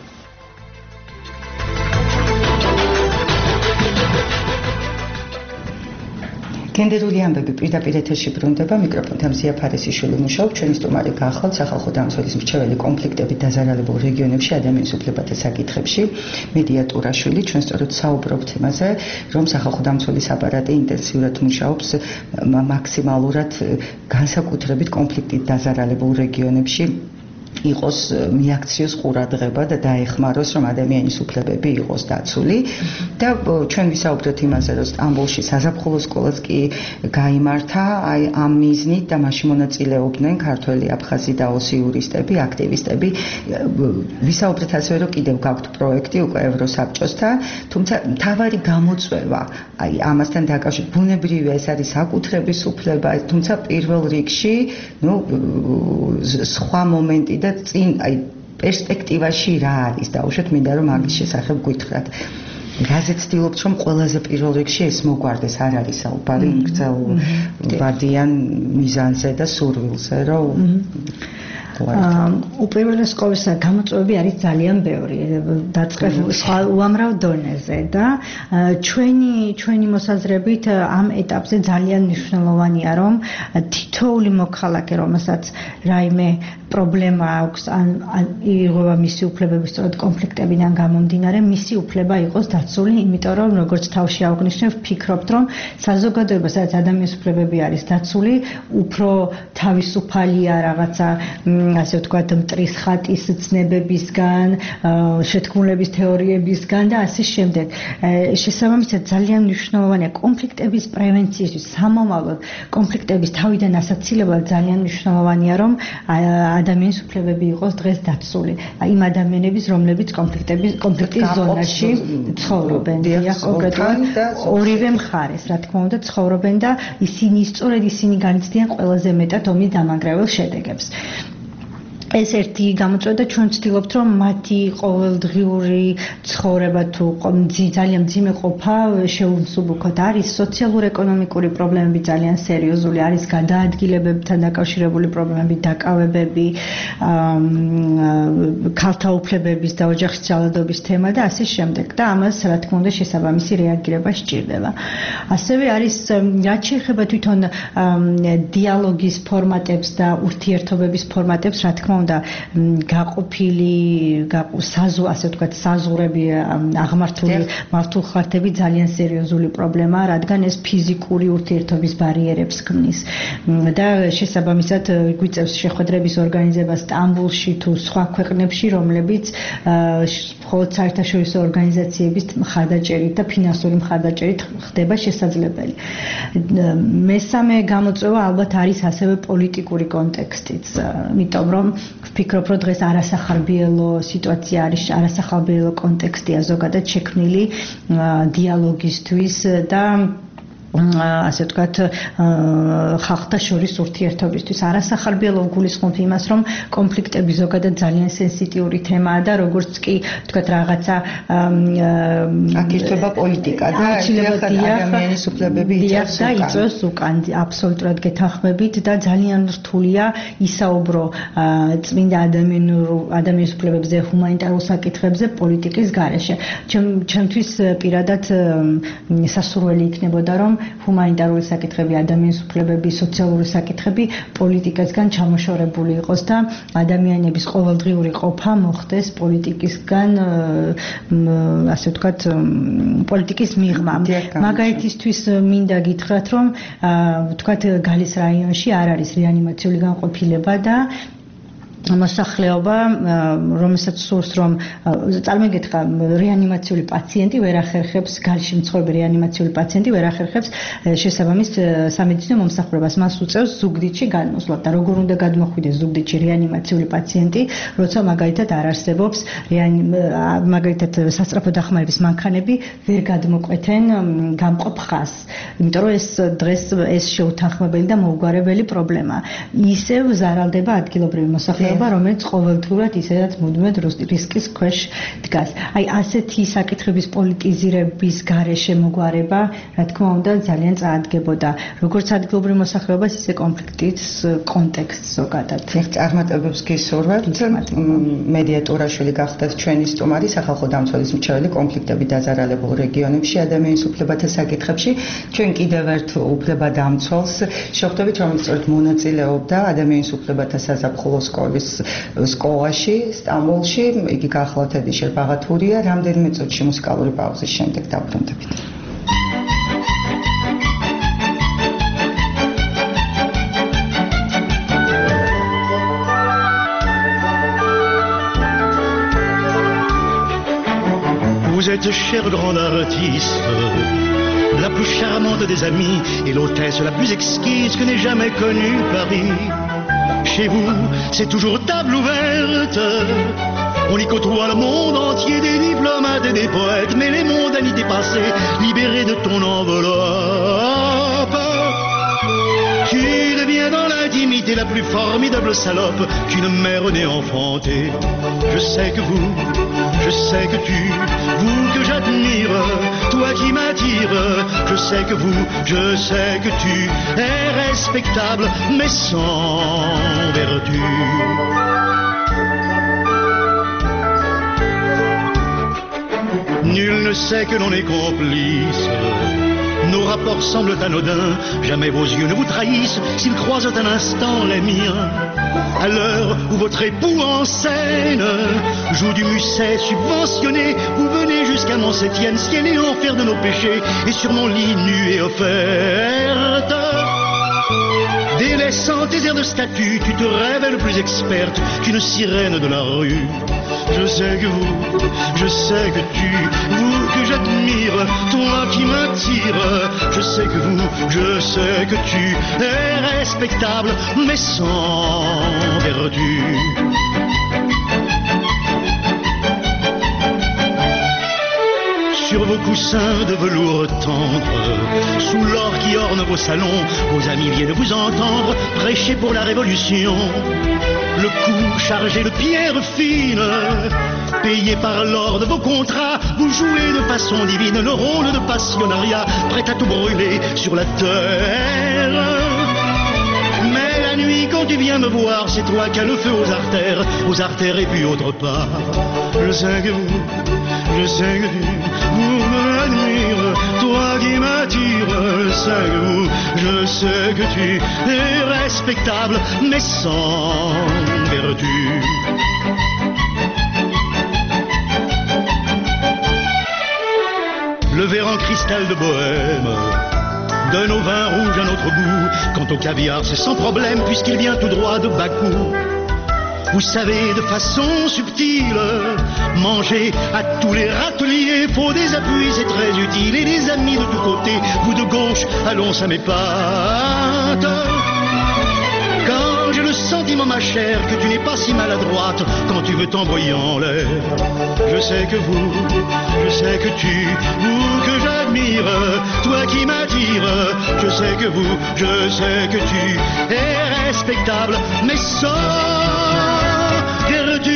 S3: გენდერული ამბები პირდაპირ ეთერში ბრუნდება. მიკროფონთან მზია ფარესიშვილი მუშაობს. ჩვენი სტუმარი გახლავთ სახალხო დამცველის მრჩეველი კონფლიქტებით დაზარალებულ რეგიონებში ადამიანის უფლებათა საკითხებში მედია ტურაშვილი. ჩვენ სწორედ საუბრობთ იმაზე, რომ სახალხო დამცველის აპარატი ინტენსიურად მუშაობს მაქსიმალურად განსაკუთრებით კონფლიქტით დაზარალებულ რეგიონებში იყოს მიაქციოს ყურადღება და დაეხმაროს, რომ ადამიანის უფლებები იყოს დაცული და ჩვენ ვისაუბრეთ იმაზე, რომ სტამბოლში საზაფხულო სკოლაც კი გაიმართა აი ამ მიზნით და მასში მონაწილეობდნენ ქართველი, აფხაზი და ოსი იურისტები, აქტივისტები. ვისაუბრეთ ასევე, რომ კიდევ გაქვთ პროექტი უკვე ევროსაბჭოსთან, თუმცა მთავარი გამოწვევა აი ამასთან დაკავშირებით ბუნებრივია, ეს არის საკუთრების უფლება, თუმცა პირველ რიგში, სხვა მომენტი და წინ აი პერსპექტივაში რა არის დაუშვათ, მინდა რომ მაგის შესახებ გითხრათ. რაზე ცდილობთ, რომ ყველაზე პირველ რიგში ეს მოგვარდეს, არ არის საუბარი გრძელ ვადიან მიზანზე და სურვილზე, რომ
S4: უპირველეს ყოვლისა გამოწვევები არის ძალიან ბევრი დაწყებული სხვა უამრავ დონეზე და ჩვენი მოსაზრებით ამ ეტაპზე ძალიან მნიშვნელოვანია რომ თითოეული მოქალაქე რომელსაც რაიმე პრობლემა აქვს ან იღება მისი უფლებები სწორედ კონფლიქტებიდან გამომდინარე მისი უფლება იყოს დაცული იმიტომ რომ როგორც თავში აღვნიშნე ვფიქრობთ რომ საზოგადოება სადაც ადამიანის უფლებები არის დაცული უფრო თავისუფალია რაღაცა ასე ვთქვათ მტრის ხატის ცნებებისგან შეთქმულების თეორიებისგან და ასე შემდეგ შესაბამისად ძალიან მნიშვნელოვანია კონფლიქტების პრევენციისთვის სამომავლოდ კონფლიქტების თავიდან ასაცილებლად ძალიან მნიშვნელოვანია რომ ადამიანის უფლებები იყოს დღეს დაცული. იმ ადამიანების, რომლებიც კონფლიქტის ზონაში ცხოვრობენ, კონკრეტულად ორივე მხარეს, რა თქმა უნდა, ცხოვრობენ და სწორედ ისინი განიცდიან ყველაზე მეტად ომის დამანგრეველ შედეგებს. ეს ერთი გამოწვევა და ჩვენ ვცდილობთ რომ მათი ყოველდღიური ცხოვრება თუ ძალიან მძიმე ყოფა შეუსუბუქოთ. არის სოციალურ-ეკონომიკური პრობლემები ძალიან სერიოზული, არის გადაადგილებებთან დაკავშირებული პრობლემები, დაკავებები, ქალთა უფლებების და ოჯახის ძალადობის თემა და ასე შემდეგ. და ამას რა თქმა უნდა შესაბამისი რეაგირება სჭირდება. ასევე არის რაც შეეხება თვითონ დიალოგის ფორმატებს და ურთიერთობების ფორმატებს, რა თქმა უნდა გაყოფილი ასე ვთქვათ საზღვრები აღმართული მართულხარდები ძალიან სერიოზული პრობლემაა რადგან ეს ფიზიკური ურთიერთობის ბარიერებს ქმნის და შესაბამისად გვიწევს შეხვედრების ორგანიზება სტამბულში თუ სხვა ქვეყნებში რომლებიც მხოლოდ საერთაშორისო ორგანიზაციების მხარდაჭერით და ფინანსური მხარდაჭერით ხდება შესაძლებელი. მესამე გამოწვევა ალბათ არის ასევე პოლიტიკური კონტექსტიც, იმიტომ რომ ვფიქრობ, რომ დღეს არასახარბიელო სიტუაცია არის, არასახარბიელო კონტექსტია ზოგადად შექმნილი დიალოგისთვის და ასე ვთქვათ ხალხთა შორის ურთიერთობისთვის არასახარბიელო გულისხმობ იმას რომ კონფლიქტები ზოგადად ძალიან სენსიტიური თემაა და როგორც კი ვთქვათ რაღაცა აკირთვება პოლიტიკა და ადამიანის უფლებები იწევს უკან აბსოლუტურად გეთანხმებით და ძალიან რთულია ისაუბრო წმინდა ადამიანის უფლებებზე ჰუმანიტარულ საკითხებზე პოლიტიკის გარეშე. ჩემთვის პირადად სასურველი იქნებოდა რომ ჰუმანიტარული საკითხები, ადამიანის უფლებები, სოციალური საკითხები პოლიტიკასგან ჩამოშორებული იყოს და ადამიანების ყოველდღიური ყოფა მოხდეს პოლიტიკისგან, ასე ვთქვათ, პოლიტიკის მიღმა. მაგალითისთვის მინდა გითხრათ, რომ ვთქვათ გალის რაიონში არ არის რეანიმაციული განყოფილება და მოსახლეობა, რომელსაც სურს რომ წარმოგიდგა რეანიმაციული პაციენტი ვერ ახერხებს გალში მცხოვრები რეანიმაციული პაციენტი ვერ ახერხებს შესაბამის სამედიცინო მომსახურებას. მას უწევს ზუგდიდში გადმოსვლად და როგორ უნდა გადმოხვიდეს ზუგდიდში რეანიმაციული პაციენტი, როცა მაგალითად არ არსებობს მაგალითად სასწრაფო დახმარების მანქანები ვერ გადმოკვეთენ გამყოფ ხაზს. იმიტომ რომ ეს დღეს ეს შეუთანხმებელი და მოუგვარებელი პრობლემაა. ისევ ზარალდება ადგილობრივი მოსახლეობა რომელიც ყოველდღურად ისედაც მუდმივად რისკის ქვეშ დგას. აი ასეთი საკითხების პოლიტიზირების გარეშე მოგვარება, რა თქმა უნდა, ძალიან წაადგებოდა როგორც ადგილობრივ მოსახლეობას, ისე კონფლიქტის კონტექსტს ზოგადად.
S3: წარმატებებს გისურვებთ. მედიატურაშვილი გახდათ ჩვენი სტუმარი, სახალხო დამცველის მრჩეველი კონფლიქტები დაზარალებულ რეგიონებში, ადამიანის უფლებათა საკითხებში. ჩვენ კიდევ ერთ უფლებადამცველს შევხვდებით, რომელიც სწორედ მონაწილეობდა ადამიანის უფლებათა საზაფხულო სკოლაში, სტამბოლში, იგი გახლავთ ედიშერ ბაღათურია, რამდენიმე წუთში მუსიკალური პაუზის შემდეგ დავბრუნდებით.
S9: Vous êtes cher grand artiste, la plus charmante des amies et l'hôtesse la plus exquise que n'ait jamais connue Paris. Chez vous, c'est toujours table ouverte. On y côtoie le monde entier, des diplomates et des poètes, mais les mondanités passées, libérées de ton enveloppe. Tu deviens dans l'intimité la plus formidable salope qu'une mère n'ait enfantée. Je sais que vous, je sais que tu, vous que j'admire, toi qui m'attire, je sais que vous, je sais que tu es respectable, mais sans vertu. Nul ne sait que l'on est complice. Nos rapports semblent anodins, jamais vos yeux ne vous trahissent s'ils croisent un instant les miens. À l'heure où votre époux en scène joue du musset subventionné, vous venez jusqu'à mon septième ciel et enfer de nos péchés, et sur mon lit nu et offerte. Délaissant tes airs de statue, tu te révèles plus experte qu'une sirène de la rue. Je sais que vous que j'admire, toi qui m'attires. Je sais que tu es respectable, mais sans vertu. Sur vos coussins de velours tendre, sous l'or qui orne vos salons, vos amis viennent vous entendre prêcher pour la révolution. Le cou chargé de pierres fines, payé par l'or de vos contrats, vous jouez de façon divine le rôle de passionnariat, prêt à tout brûler sur la terre. Mais la nuit quand tu viens me voir, c'est toi qui as le feu aux artères et puis autre part. Je sais que vous m'admirez, toi qui m'attires. Je sais que tu es respectable, mais sans vertu. Le verre en cristal de Bohème donne au vin rouge un autre goût. Quant au caviar, c'est sans problème puisqu'il vient tout droit de Bakou. Vous savez, de façon subtile, manger à tous les râteliers, faut des appuis, c'est très utile. Et des amis de tous côtés, vous de gauche, allons, ça m'épate. Quand j'ai le sentiment, ma chère, que tu n'es pas si maladroite quand tu veux t'envoyer en l'air. Je sais que que j'admire, toi qui m'attires. Je sais que tu es respectable, mais sans vertu.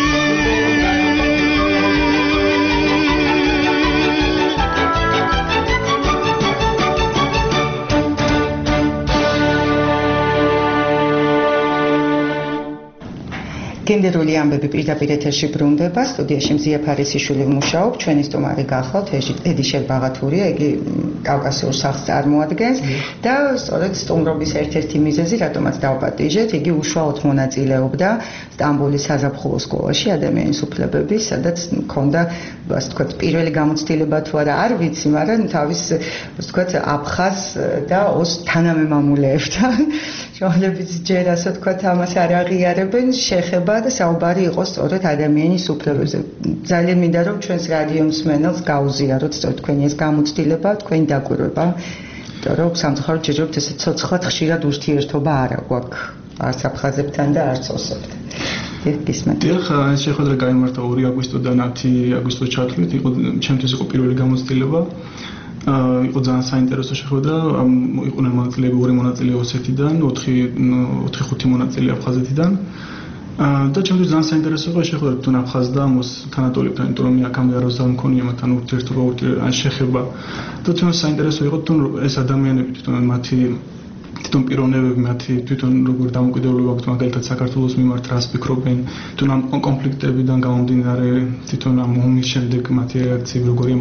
S3: გენდერული ამბები პირდაპირ ეთერში ბრუნდება. სტუდიაში მზია ფარისიშვილი მუშაობს. ჩვენი სტუმარი გახლავთ ედი შერბაღათურია, იგი კავკასიურ სახლს წარმოადგენს და სწორედ სტუმრობის ერთ-ერთი მიზეზი, რატომაც დავპატიჟეთ, იგი უშუალოდ მონაწილეობდა სტამბოლის საზაფხულო სკოლაში ადამიანის უფლებების, სადაც მქონდა, ასე ვთქვათ, პირველი გამოცდილება თუ არა, არ ვიცი, მაგრამ თავის, ასე ვთქვათ, აფხაზ და ოს თანამემამულეებთან შოლებიც ჯერ, ასე ვთქვათ, ამას არ აღიარებენ, შეხება და საუბარი იყო სწორედ ადამიანის უფლებებზე. ძალიან მინდა რომ ჩვენს რადიო მსმენელს გაუზიაროთ სწორედ თქვენი ეს გამოცდილება, თქვენი დაკვირვება, იმიტომ რომ სამწუხაროდ ჯერჯერობით ესე ცოცხლად ხშირად ურთიერთობა არ აქვს არც აფხაზებთან და არც ოსებთან.
S10: დიახ, ეს შეხვედრა გაიმართა 2 აგვისტოდან 10 აგვისტოს ჩათვლით, ჩემთვის იყო პირველი გამოცდილება. იყო ძალიან საინტერესო შეხვედრა, იყვნენ მონაწილეები 2 მონაწილე ოსეთიდან, 4-5 მონაწილე აფხაზეთიდან. და ჩემთვის ძალიან საინტერესო იყო შეხვედრა თუნ აფხაზ და მოს თანატოლებთან, იმიტომ რომ აქამდე არასდროს მქონია მათთან ურთიერთობა ან შეხება. და თუნ საინტერესო იყო თუნ ეს ადამიანები თვითონ მათი თვითონ პიროვნებები, მათი თვითონ როგორ დამოკიდებულება აქვთ მაგალითად საქართველოს მიმართ, რას ფიქრობენ, თუნ ამ კონფლიქტებიდან გამომდინარე, თვითონ ამ ომის შემდეგ მათი რეაქციები როგორია,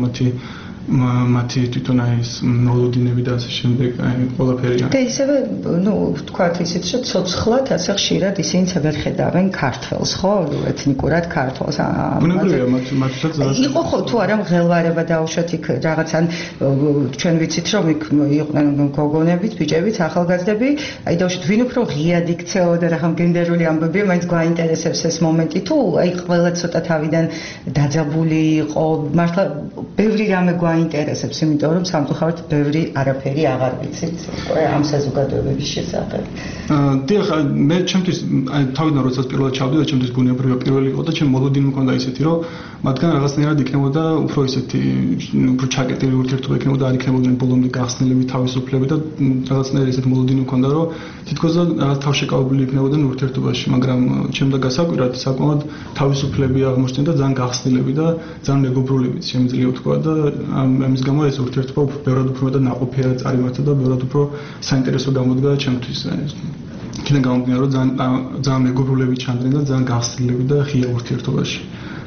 S10: მათი თვითონ ეს მოლოდინები და ასე შემდეგ, ყველაფერი.
S3: და ისევე, ვთქვათ ისიც, რომ ცოცხლად ასე ხშირად ისინი ვერ ხედავენ ქართველს, ხო? ეთნიკურად ქართველს.
S10: ბუნებრივია, მათთაც
S3: იყო ხო თუ არა მღელვარება დაუშვათ იქ რაღაც, ან ჩვენ ვიცით, რომ იქ იყვნენ გოგონებიც, ბიჭებიც, ახალგაზრდები, აი დაუშვათ ვინ უფრო ღიად იქცეოდა, რახან გენდერული ამბებია, მაინც გვაინტერესებს ეს მომენტი, თუ აი ყველა ცოტა თავიდან დაძაბული იყო, მართლა ბევრი რამე გვაინტერესებს, იმიტომ რომ სამწუხაროდ ბევრი არაფერი აღარ ვიცით ამ საზოგადოებების შესახებ.
S10: დიახ, მე ჩემთვის თავიდან როდესაც პირველად ჩავდივარ, ჩემთვის ბუნებრივია პირველი იყო და ჩემ მოლოდინი მქონდა ისეთი, რომ მათგან რაღაცნაირად იქნებოდა უფრო ისეთი უფრო ჩაკეტილი ურთიერთობა იქნებოდა, არ იქნებოდნენ ბოლომდე გახსნილები თავისუფლები და რაღაცნაირი ისეთი მოლოდინი მქონდა, რომ თითქოს რაღაც თავშეკავებული იქნებოდნენ ურთიერთობაში, მაგრამ ჩემდა გასაკვირად საკმაოდ თავისუფლები აღმოჩნდა და ძალიან გახსნილები და ძალიან მეგობრულებიც შემიძლია ვთქვა და ამის გამო ეს ურთიერთობა ბევრად უფრო და ნაყოფიერად წარიმართა და ბევრად უფრო საინტერესო გამოდგა ჩემთვის. იქიდან გამომდინარე, რომ ძალიან მეგობრულები ჩანდნენ და ძალიან გახსნილები და ღია ურთიერთობაში.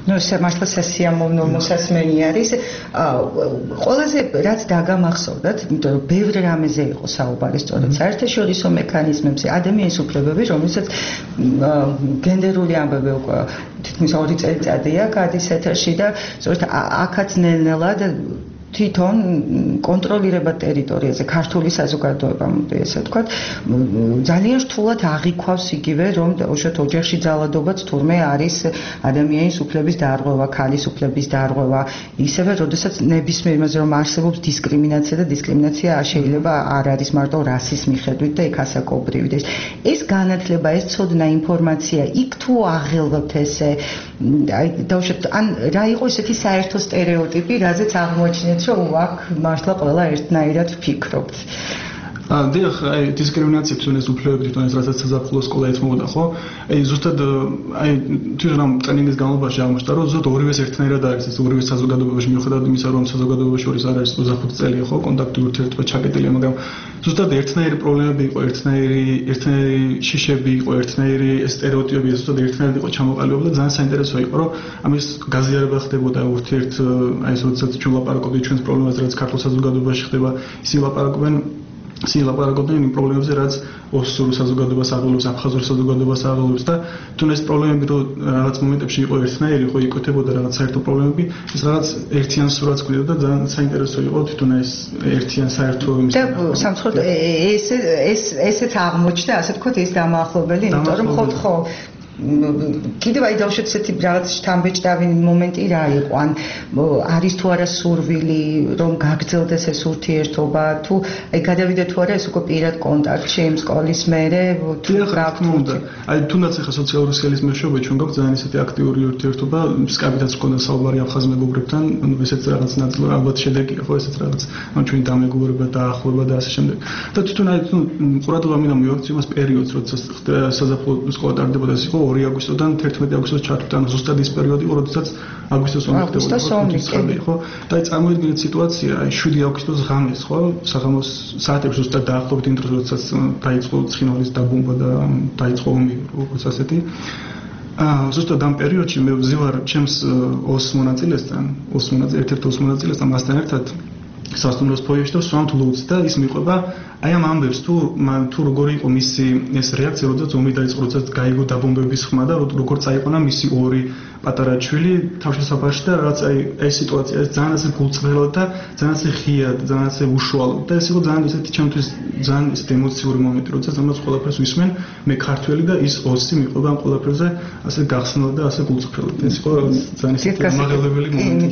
S3: ნუ მართლა სასიამოვნო მოსასმენი არის. ყველაზე რაც დაგამახსოვრდათ, იმიტომ რომ ბევრ რამეზე იყო საუბარი სწორედ საერთაშორისო მექანიზმებზე, ადამიანის უფლებები, რომელსაც გენდერული ამბები უკვე თითქმის 2 წელიწადია გადის ეთერში და სწორედ აქაც ნელ-ნელად თვითონ კონტროლირება ტერიტორიაზე ქართული საზოგადოება, მოდი ესე ვთქვათ, ძალიან რთულად აღიქვავს იგივე, რომ უშუალოდ ოჯახში ძალადობაც თურმე არის ადამიანის უფლების დარღვევა, ქალის უფლების დარღვევა, ისევე, როდესაც ნებისმიერ იმაზე რომ არსებობს დისკრიმინაცია და დისკრიმინაცია შეიძლება არ არის მარტო რასის მიხედვით და იქ ასაკობრივი. ეს განათლება, ეს ცოდნა, ინფორმაცია, იქ თუ აღელვებთ ესე, აი დავუშვათ, ან რა იყო ესეთი საერთო სტერეოტიპი, რაზეც აღმოჩნდეთ რომ აქ მართლა ყველა ერთნაირად ვფიქრობთ.
S10: დიახ, აი დისკრიმინაცია თუნდაც უფლებები თვითონ ეს რასაც საზაფხულო სკოლა ეთმობდა, ხო? აი ზუსტად აი თვითონ ამ ტრენინგის განმავლობაში აღმოჩნდა, რომ ზუსტად ორივეს ერთნაირად არის ეს ორივე საზოგადოებაში მიუხედავად იმისა, რომ საზოგადოებაში შორის არ არის 25 წელია, ხო, კონტაქტი ურთიერთობა ჩაკეტილია, მაგრამ ზუსტად ერთნაირი პრობლემები იყო, ერთნაირი შიშები იყო, ერთნაირი სტერეოტიპები, ზუსტად ერთნაირად იყო ჩამოყალიბებული და ძალიან საინტერესო იყო, რომ ამის გაზიარება ხდებოდა ურთიერთ აი ეს როდესაც ჩვენ ლაპარაკობთ ჩვენს პრობლემაზე, რაც ქართულ საზოგადოებაში ხდება, ისინი ლაპარაკობდნენ იმ პრობლემებზე, რაც ოსურ საზოგადოებას აღელვებს, აფხაზურ საზოგადოებას აღელვებს და თუნდაც ეს პრობლემები რომ რაღაც მომენტებში იყო ერთნაირი, ხო იქოთებოდა რაღაც საერთო პრობლემები, ეს რაღაც ერთიან სურათს ქმნიდა და ძალიან საინტერესო იყო თვითონ ეს ერთიან საერთო იმის.
S3: და სამწუხაროდ ესეც აღმოჩნდა, ასე ვთქვათ, ეს დამაახლებელი, იმიტომ რომ ხო კიდევ აი დავუშვათ ესეთი რაღაც შთამბეჭდავი მომენტი რა იყო, ან არის თუ არა სურვილი რომ გაგრძელდეს ეს ურთიერთობა, თუ აი გადავიდა თუ არა ეს უკვე პირად კონტაქტში იმ სკოლის მერე თუ რა თქმა
S10: აი თუნდაც ახლა სოციალური სქელის მეშვეობით ჩვენ გვაქვს ძალიან ესეთი აქტიური ურთიერთობა, სკაიბითაც გქონდა საუბარი აფხაზ მეგობრებთან, ესეც რაღაც ნაწილი ალბათ შედეგია, ხო ესეც რაღაც ჩვენი დამეგობრება და ახლობა და ასე შემდეგ. და თვითონ აი ყურადღება მინდა მივაქციო იმას პერიოდს, როდესაც საზაფხულო სკოლა ტარდებოდა, ეს იყო 2 აგვისტოდან 11 აგვისტოს ჩათვლით, ანუ ზუსტად ის პერიოდი იყო, როდესაც აგვისტოს ომი ხდებოდა, ხო? და აი წარმოიდგინეთ სიტუაცია, აი 7 აგვისტოს ღამეს, ხო? საღამოს საათებში ზუსტად დაახლოებით იმ დროს, როდესაც დაიწყო ცხინვალის დაბომბვა და დაიწყო ომი, როგორც ასეთი. ზუსტად ამ პერიოდში მე ვზივარ ჩემს ოს მონაწილესთან, ერთ-ერთ ოს მონაწილესთან, მასთან ერთად სასტუმროს ფოიეში და ვსვამთ ლუდს და ის მიყვება აი ამ ამბებს თუ როგორი იყო მისი ეს რეაქცია, როდესაც ომი დაიწყო, როდესაც გაიგო დაბომბების ხმა და როგორ წაიყვანა მისი 2 პატარა ჩვილი თავშესაფარში და რაღაც აი ეს სიტუაცია ეს ძალიან ასე გულწრფელად და ძალიან ასე ღიად, ძალიან ასე უშუალოდ და ეს იყო ძალიან ესეთი ჩემთვის ძალიან ესეთი ემოციური მომენტი, როდესაც ამას ყველაფერს ვისმენ მე ქართველი და ის ოსი მიყვება ამ ყველაფერზე ასე გახსნილად და ასე გულწრფელად. ეს იყო ძალიან ესეთი ამაღლებელი მომენტი.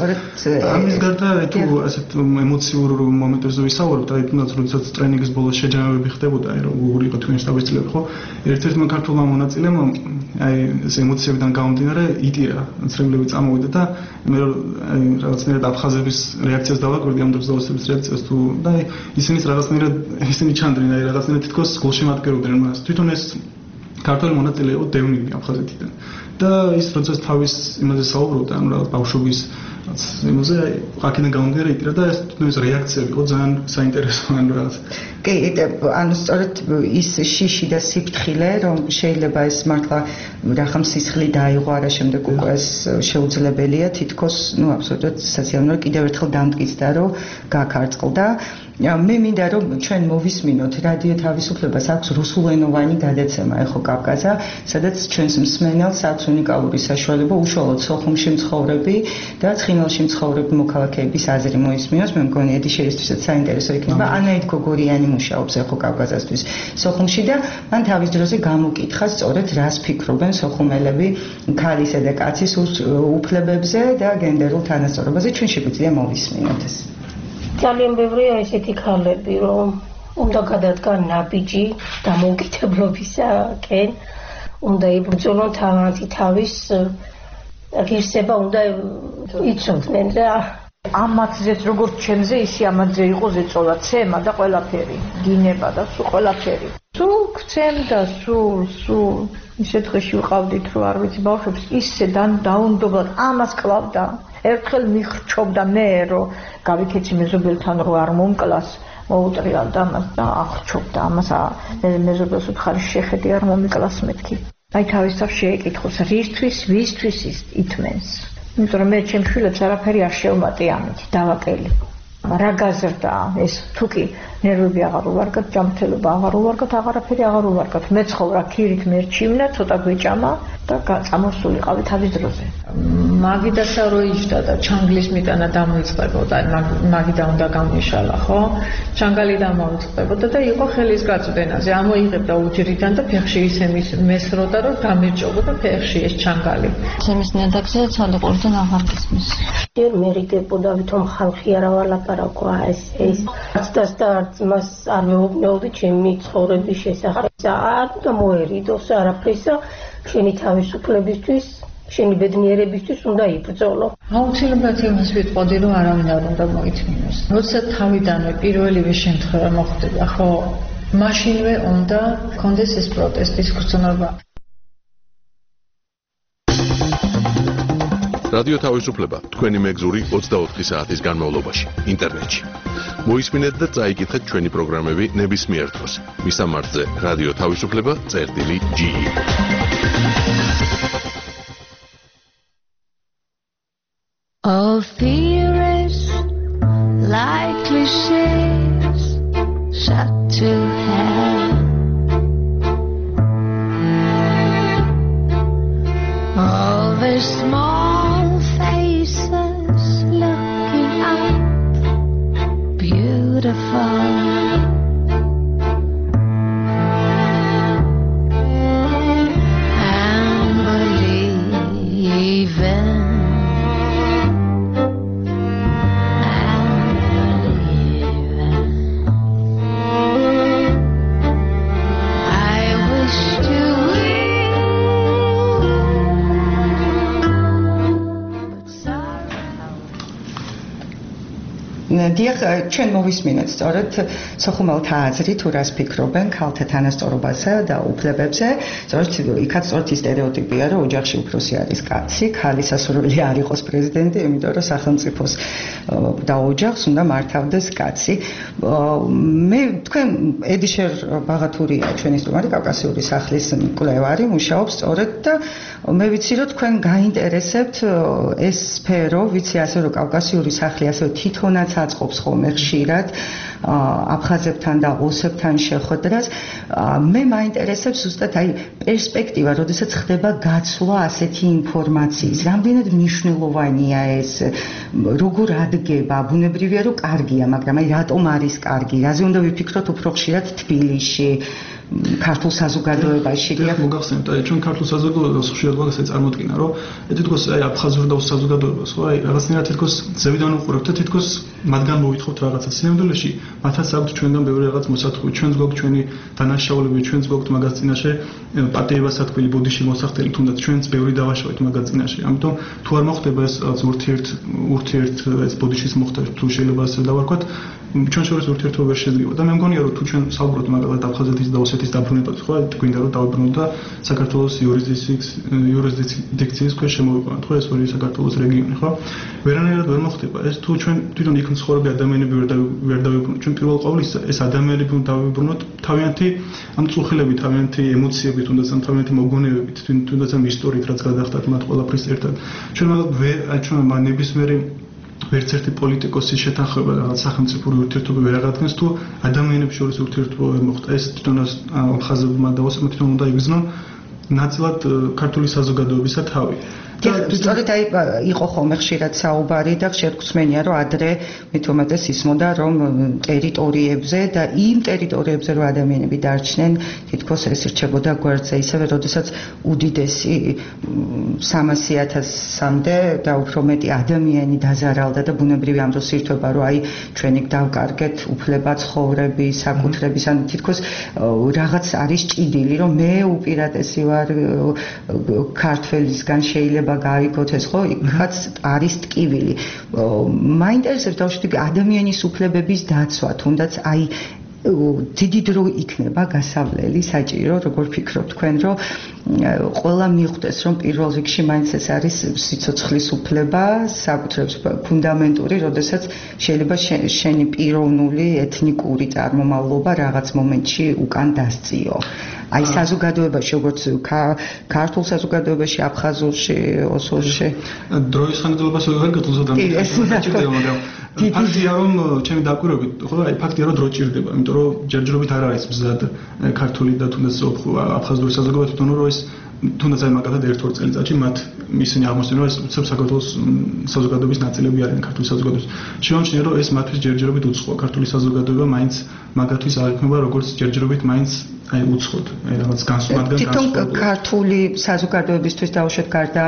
S10: ამის გარდა თუ ასეთ ემოციურ მომენტებზე ვისაუბრებთ, აი თუნდაც როდესაც ტრენინგის ბოლოს შეჯამებები ხდებოდა, აი როგორი იყო თქვენი შტაბის-წლები, ხო? ერთ-ერთმა ქართულმა მონაწილემ აი ეს ემოციებიდან გამომდინარე იტირა, ცრემლები წამოვიდა და მე აი რაღაცნაირად აფხაზების რეაქციას დავაკვირდი ამ დროის რეაქციას თუ და აი ისინიც რაღაცნაირად ისინი ჩანდრინა, აი რაღაცნაირად თითქოს გულშემატკივრობდნენ მას. თვითონ ეს ქართული მონაწილე იყო დევნილი აფხაზეთიდან. და ის როდესაც თავის იმაზე საუბრობდა, ანუ რაღაც ბავშვობის იმაზე აქედან გამომდინარე იტირა და ეს რეაქციები იყო ძალიან საინტერესო ან რაღაც.
S3: კი, ანუ სწორედ ის შიში და სიფრთხილე, რომ შეიძლება ეს მართლა რახან სისხლი დაიღო, არა შემდეგ უკვე ეს შეუძლებელია, თითქოს, ნუ აბსოლუტურად სასიამოვნო, კიდევ ერთხელ დამტკიცდა, რომ გაქარწყლდა. მე მინდა რომ ჩვენ მოვისმინოთ რადიო თავისუფლებას აქვს რუსულენოვანი გადაცემა ეხო კავკაზა, სადაც ჩვენს მსმენელს აქვს უნიკალური საშუალება უშუალოდ სოხუმში მცხოვრები და ცხინვალში მცხოვრები მოქალაქეების აზრი მოისმინოს. მე მგონი ედიშერისთვისაც საინტერესო იქნება. ანაით გოგორიანი მუშაობს ეხო კავკაზასთვის სოხუმში და მან თავის დროზე გამოკითხა სწორედ რას ფიქრობენ სოხუმელები ქალისა და კაცის უფლებებზე და გენდერულ თანასწორობაზე. ჩვენ შეგვიძლია მოვისმინოთ ეს.
S11: ძალიან ბევრია ესეთი ქალები, რომ უნდა გადადგან ნაბიჯი დამოუკიდებლობისაკენ, უნდა იბრძოლონ თავიანთი თავის ღირსება, უნდა იცოდნენ და
S12: ამათზეც როგორც ჩემზე, ისე ამათზე იყო ზეწოლა, ცემა და ყველაფერი, გინება და სულ ყველაფერი. სულ გცემ და სულ ისე დღეში ვიყავდით, რომ არ ვიცი ბავშვებს ისე დაუნდობლად ამას კლავდა. ერთხელ მიხრჩობდა მე, რომ გავიქეცი მეზობელთან რო არ მომკლას, მოუტრიალდა ამას და ახრჩობდა ამას. მეზობელს უთხარი შეხედი არ მომიკლას მეთქი. აი თავისთავად შეეკითხოს, რისთვის, ვისთვის ის ითმენს. იმიტომ რომ მე ჩემს შვილებს არაფერი არ შევმატი ამით, დავაკელი. რა გაზრდა ეს თუკი ნერვები აღარ უვარგოთ, ჯანმრთელობა აღარ უვარგოთ, აღარაფერი აღარ უვარგოთ. მე ცხოვრა ქირით მერჩივნა, ცოტა გვეჭამა და წამოსულიყავი თავის დროზე. მაგიდასა რო იჯდა და ჩანგლის მიტანა დამოიწყებოდა, მაგიდა უნდა გამიშალა, ხო? ჩანგალი დამოიწყებოდა და იყო ხელის გაწვდენაზე. ამოიღებდა უჯრიდან და ფეხში ისე მესროდა, რომ გამირჭობოდა ფეხში ეს ჩანგალი.
S13: ჩემის ნიადაგზე ცალიყურიდან აღარ გისმის.
S11: ჯერ მერიდებოდა, ვითომ ხალხი არა ვალაპარაკვა ეს და მას არ მეუბნეოდი ჩემი ცხოვრების შესახებ. არ გამოერიდოს არაფრისა, შენი თავისუფლებისთვის, შენი ბედნიერებისთვის უნდა იბრძოლო.
S12: აუცილებლად იმას ვიტყოდი, რომ არავინ არ უნდა მოითმინოს. როდესაც თავიდანვე პირველივე შემთხვევა მოხდება, ხო, მაშინვე უნდა კონდეს ეს პროტესტის გრძნობა.
S1: რადიო თავისუფლება თქვენი მეგზური 24 საათის განმავლობაში ინტერნეტში. მოისმინეთ და წაიკითხეთ ჩვენი პროგრამები ნებისმიერ დროს. მისამართზე რადიო თავისუფლება.ge.
S14: All fears like cliches shut to hell. All the small faces looking up, beautiful. And believing.
S3: დიახ, ჩვენ მოვისმინეთ სწორედ სოხუმელთა აზრი თუ რას ფიქრობენ ქალთა თანასწორობაზე და უფლებებზე. სწორედ იქაც სწორედ ის სტერეოტიპია, რომ ოჯახში უფროსი არის კაცი, ქალი სასურველი არ იყოს პრეზიდენტი, იმიტომ რომ სახელმწიფოს და ოჯახს უნდა მართავდეს კაცი. მე თქვენ ედიშერ ბაღათურია ჩვენი სტუმარი, კავკასიური სახლის მკვლევარი, მუშაობს სწორედ და მე ვიცი რომ თქვენ გაინტერესებთ ეს სფერო, ვიცი ასე რომ კავკასიური სახლი ასე თვითონაც აწყობს ხოლმე ხშირად აფხაზებთან და ოსებთან შეხვედრას. მე მაინტერესებს ზუსტად აი პერსპექტივა, როდესაც ხდება გაცვლა ასეთი ინფორმაციის. რამდენად მნიშვნელოვანია ეს, როგორ ადგება, ბუნებრივია რომ კარგია, მაგრამ აი რატომ არის კარგი? რაზე უნდა ვიფიქროთ უფრო ხშირად თბილისში? ქართულ საზოგადოებაში
S10: მოგახსენებთ, აი ჩვენ ქართულ საზოგადოებას ხშირად ვაგასე წარმოდგინა, რომ თითქოს აი აფხაზურ და საზოგადოებას, ხო, აი რაღაცნაირად თითქოს ზევიდან უყურებთ და თითქოს მათგან მოვითხოვთ რაღაცა. სინამდვილეში მათაც აქვთ ჩვენთან ბევრი რაღაც მოსათხოვი, ჩვენს გვაქვს ჩვენი დანაშაულები, ჩვენს გვაქვს მაგას წინაშე პატიებასათქმელი, ბოდიში მოსახდელი, თუნდაც ჩვენც ბევრი დავაშავეთ მაგას წინაშე. ამიტომ თუ არ მოხდება ეს რაღაც ურთიერთ ეს ბოდიშის მოხდა, თუ შეიძლება ასე დავარქვათ, ჩვენ შორის ურთიერთობა ვერ შედგება და მე მგონია რომ თუ ჩვენ საუბრობთ მაგალითად აფხაზეთის და ოსეთის დაბრუნებაზე, ხო, გვინდა რომ დავბრუნოთ და საქართველოს იურისდიქციის ქვეშ შემოვიყვანოთ, ხო, ეს ორი საქართველოს რეგიონი, ხო? ვერანაირად ვერ მოხდება ეს, თუ ჩვენ თვითონ იქ მცხოვრები ადამიანები ვერ დავიბრუნოთ. ჩვენ პირველ ყოვლისა ეს ადამიანები უნდა დავიბრუნოთ თავიანთი ამ წუხილებით, თავიანთი ემოციებით, თუნდაც ამ თავიანთი მოგონებებით, თუნდაც ამ ისტორიით, რაც გადახდათ მათ ყველაფრის ერთად. ჩვენ ჩვენ ნებისმიერი ვერც ერთი პოლიტიკოსის შეთანხმება რაღაც სახელმწიფო ურთიერთობა ვერ აღადგენს თუ ადამიანებს შორის ურთიერთობა ვერ მოხდა. ეს თვითონ ხაზებმა და ოსებმა თვითონ უნდა იგრძნონ ნაწილად ქართული საზოგადოებისა თავი.
S3: სწორედ აი იყო ხოლმე ხშირად საუბარი და ხშირად გვსმენია რომ ადრე მithumetes ისმოდა რომ ტერიტორიებზე და იმ ტერიტორიებზე რომ ადამიანები დარჩნენ თითქოს ეს რჩებოდა გვერდზე ისევე როდესაც უდიდესი 300,000-მდე და უფრო მეტი ადამიანი დაზარალდა და ბუნებრივი ამ დროს ირთვება რომ აი ჩვენი დავკარგეთ უფლება ცხოვრების, საკუთრების ან თითქოს რაღაც არის ჭიდილი რომ მე უპირატესი ვარ ქართველისგან შეიძლება გაიგოთ ეს ხო იქაც არის ტკივილი. მაინტერესებს თავშეთი ადამიანის უფლებების დაცვა, თუნდაც აი დიდი დრო იქნება გასავლელი საჭირო, როგორ ფიქრობთ თქვენ, რომ ყველა მიხვდეს, რომ პირველ რიგში მაინც ეს არის სიცოცხლის უფლება, საკუთრების ფუნდამენტური, როდესაც შეიძლება შენი პიროვნული ეთნიკური წარმომავლობა რაღაც მომენტში უკან დასწიო. აი საზოგადოებაში, როგორც ქართულ საზოგადოებაში, აფხაზურში, ოსურში.
S10: დროის ხანგრძლივობას ვერ გეტყოდოთ დამჭირდება, მაგრამ ფაქტია რომ ჩემი დაკვირვებით, ხო, აი ფაქტია რომ დრო ჭირდება, იმიტომ რომ ჯერჯერობით არ არის მზად ქართული და თუნდაც აფხაზური საზოგადოება თვითონ რომ ეს თუნდაც აი მაგალითად ერთ-ორ წელიწადში მათ ისინი აღმოსჩენენ რომ ეს უცებ საქართველოს საზოგადოების ნაწილები არიან ქართული საზოგადოების. შემამჩნია რომ ეს მათთვის ჯერჯერობით უცხოა ქართული საზოგადოება მაინც მაგათთვის არ იქნება როგორც ჯერჯერობით მაინც აი უცხოდ აი რაღაც განსხვავებული
S3: თვითონ ქართული საზოგადოებისთვის დაუშვათ გარდა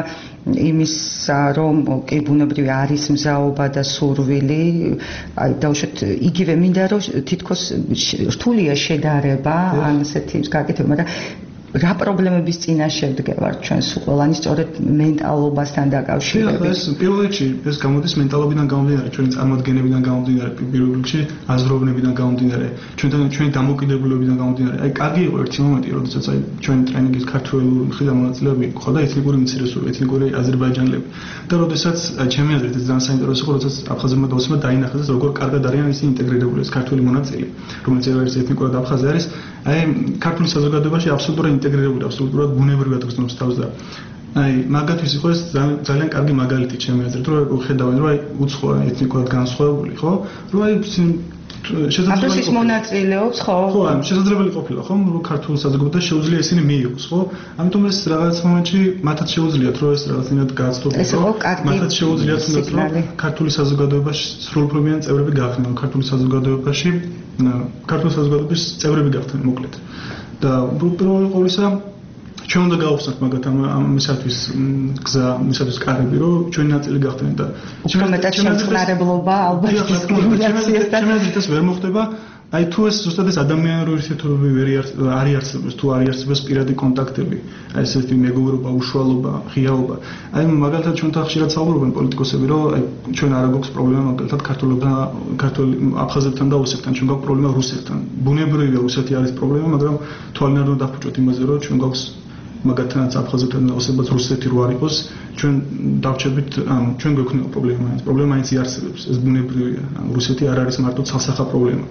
S3: იმისა რომ კი ბუნებრივი არის მზაობა და სურვილი აი დაუშვათ იგივე მინდა რომ თითქოს რთულია შედარება ან ესეთი გაკეთება მაგრამ რა პრობლემების წინაშე ვდგევართ ჩვენ სულ ყველანი სწორედ მენტალობასთან დაკავშირებით.
S10: ეს პირველ რიგში ეს გამოდის მენტალობიდან გამომდინარე, ჩვენი წარმოდგენებიდან გამომდინარე, პირველ რიგში აზროვნებიდან გამომდინარე, ჩვენი დამოკიდებულებებიდან გამომდინარე. აი კარგი იყო ერთი მომენტი, როდესაც აი ჩვენი ტრენინგის ქართველი მხრიდან მონაწილეები ყავდა ეთნიკური მცირესობები, ეთნიკური აზერბაიჯანელები. და როდესაც ჩემი აზრით ეს ძალიან საინტერესო იყო, როდესაც აფხაზებმა და ოსმა დაინახეს როგორ კარგად არიან ისინი ინტეგრირებული ეს ქართული მონაწილე, რომელიც არის ეთნიკურად აფხაზი არის, აი ქართული საზოგადოებაში აბსოლუტურად ინტეგრირებული, აბსოლუტურად ბუნებრივად გრძნობს თავს და აი მაგათთვის იყო ეს ძალიან კარგი მაგალითი ჩემი აზრით, რომ ხედავენ რომ აი უცხო ეთნიკურად განსხვავებული, ხო? რომ აი
S3: შესაძლებელი ის მონაწილეობს, ხო?
S10: ხო, შესაძლებელი ყოფილა, ხო? რომ ქართულ საზოგადოებაში შეუძლია ისინი მიიღოს, ხო? ამიტომ ეს რაღაც მომენტში მათაც შეუძლიათ რომ ეს რაღაცნაირად გააცდოდეს,
S3: ხო? მათაც
S10: შეუძლიათ თუნდაც რომ ქართული საზოგადოებაში სრულფორმიანი წევრები გახდნენ, ქართული საზოგადოებაში ქართული საზოგადოების წევრები გახდნენ, მოკლედ. და პირველ ყოვლისა ჩვენ უნდა გავხსნათ მაგათ ამისათვის გზა, ამისათვის კარები, რომ ჩვენი ნაწილი გახდნენ და
S3: უფრო მეტად შემწყნარებლობა ალბათ დისკრიმინაციასთან
S10: ეს ვერ მოხდება. აი თუ ეს ზუსტად ეს ადამიანური ურთიერთობები ვერ არიარსებებს, თუ არიარსებებს პირადი კონტაქტები, აი ესეთი მეგობრობა, უშუალობა, ღიაობა. აი მაგალითად ჩვენთან ხშირად საუბრობენ პოლიტიკოსები, რომ აი ჩვენ არ გვაქვს პრობლემა მაგალითად ქართულ აფხაზებთან და ოსებთან, ჩვენ გვაქვს პრობლემა რუსებთან. ბუნებრივია რუსეთი არის პრობლემა, მაგრამ თვალნარად უნდა დავხვიჭოთ იმაზე, რომ ჩვენ გვაქვს მაგათაც აფხაზებთან და ოსებთან რუსეთი რო არ იყოს, ჩვენ დავჭერბით, ჩვენ გვექნება პრობლემა, ეს პრობლემა ის იარსებებს, ეს ბუნებრივია. რუსეთი არ არის მარტო ცალსახა პრობლემა.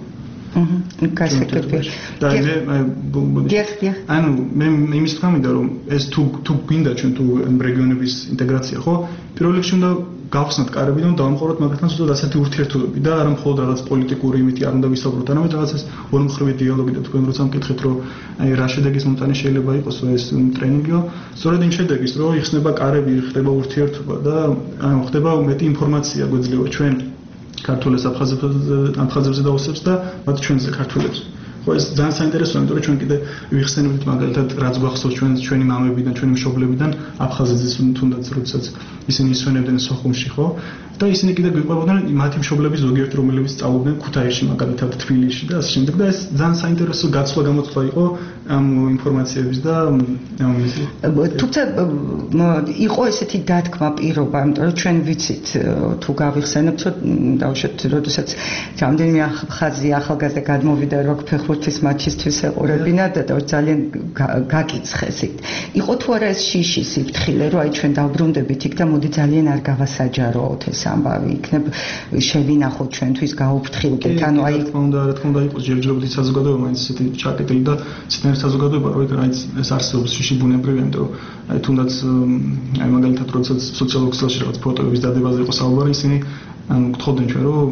S10: ანუ მე იმის თქვა მინდა რომ ეს თუ გვინდა ჩვენ თუ რეგიონების ინტეგრაცია ხო პირველ რიგში უნდა გავხსნათ კარები და დავამყაროთ მაგათთან ზუსტად ასეთი ურთიერთობები და არა მხოლოდ რაღაც პოლიტიკური იმითი არ უნდა ვისაუბროთ არამედ რაღაც ეს ორმხრივი დიალოგი და თქვენ როცა მკითხეთ რომ აი რა შედეგის მომტანი შეიძლება იყოს ეს ტრენინგიო სწორედ იმ შედეგის რომ იხსნება კარები ხდება ურთიერთობა და ანუ ხდება მეტი ინფორმაცია გვეძლევა ჩვენ ქართულებს აფხაზებზე და ოსებს და მათ ჩვენზე ქართულებს. ხო ეს ძალიან საინტერესოა, იმიტომ რომ ჩვენ კიდე ვიხსენებთ მაგალითად რაც გვახსოვს ჩვენი მამებიდან, ჩვენი მშობლებიდან აფხაზეთის თუნდაც როდესაც ისინი ისვენებდნენ სოხუმში, ხო? და ისინი კიდე გვიყვებოდნენ მათი მშობლების ზოგიერთი რომლებიც სწავლობდნენ ქუთაისში, მაგალითად თბილისში და ასე შემდეგ და ეს ძალიან საინტერესო გაცვლა გამოცხლა იყო ამ ინფორმაციების და
S3: თუმცა იყო ესეთი დათქმა პირობა, იმიტომ რომ ჩვენ ვიცით თუ გავიხსენებთ, რომ დავუშვათ, როდესაც რამდენიმე აფხაზი ახალგაზრდა გადმოვიდა როკ ფეხბურთის მატჩისთვის ეყურებინა და ძალიან გაკიცხეს იქ. იყო თუ არა ეს შიში სიფრთხილე, რომ აი ჩვენ დავბრუნდებით იქ და მოდი ძალიან არ გავასაჯაროოთ ეს ამბავი, იქნებ შევინახოთ ჩვენთვის გაუფრთხილდეთ, ანუ აი
S10: რა თქმა უნდა იყოს ჯერჯერობით საზოგადოება მაინც ისეთი ჩაკეტილი და ცნერი საზოგადოება, რომ აი ეს არსებობს შიში ბუნებრივია, იმიტომ რომ აი თუნდაც აი მაგალითად როდესაც სოციალურ ქსელში რაღაც ფოტოების დადებაზე იყო საუბარი, ისინი ანუ გთხოვდნენ ჩვენ რომ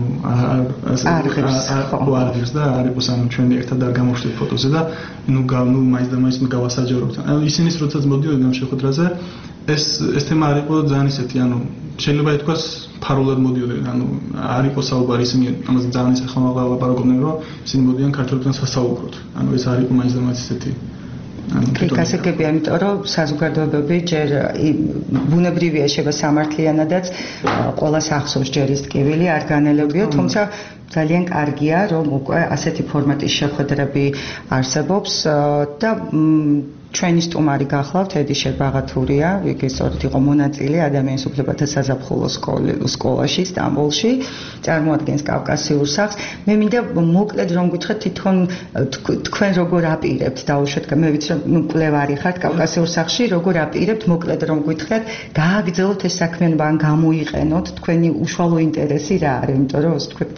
S10: არღებს და არ იყოს ანუ ჩვენ ერთად არ გამოვშვით ფოტოზე და ნუ მაინც და მაინც გავასაჯაროთ. ანუ ისინიც როდესაც მოდიოდნენ ამ შეხვედრაზე ეს თემა არ იყო ძალიან ისეთი ანუ შეიძლება ითქვას ფარულად მოდიოდნენ ანუ არ იყო საუბარი ისინი ამაზე ძალიან ისე ხმაურა ლაპარაკობდნენ რომ ისინი მოდიან ქართულებთან სასაუბროთ. ანუ ეს არ იყო მაინც და მაინც ისეთი
S3: გასაგებია, იმიტომ რომ საზოგადოებები ჯერ ბუნებრივია შევა სამართლიანადაც ყველას ახსოვს ჯერ ის ტკივილი არ განელებიო, თუმცა ძალიან კარგია, რომ უკვე ასეთი ფორმატის შეხვედრები არსებობს და ჩვენი სტუმარი გახლავთ ედი შერბაღათურია, იგი სწორედ იყო მონაწილე ადამიანის უფლებათა საზაფხულო სკოლაში სტამბოლში, წარმოადგენს კავკასიურ სახლს. მე მინდა მოკლედ რომ გითხრათ თვითონ თქვენ როგორ აპირებთ დაუშვათ, მე ვიცი რომ კვლევარი ხართ კავკასიურ სახლში, როგორ აპირებთ მოკლედ რომ გითხრათ, გააგრძელოთ ეს საქმიანობა ან გამოიყენოთ თქვენი უშუალო ინტერესი რა არის, იმიტომ რომ ასე თქვით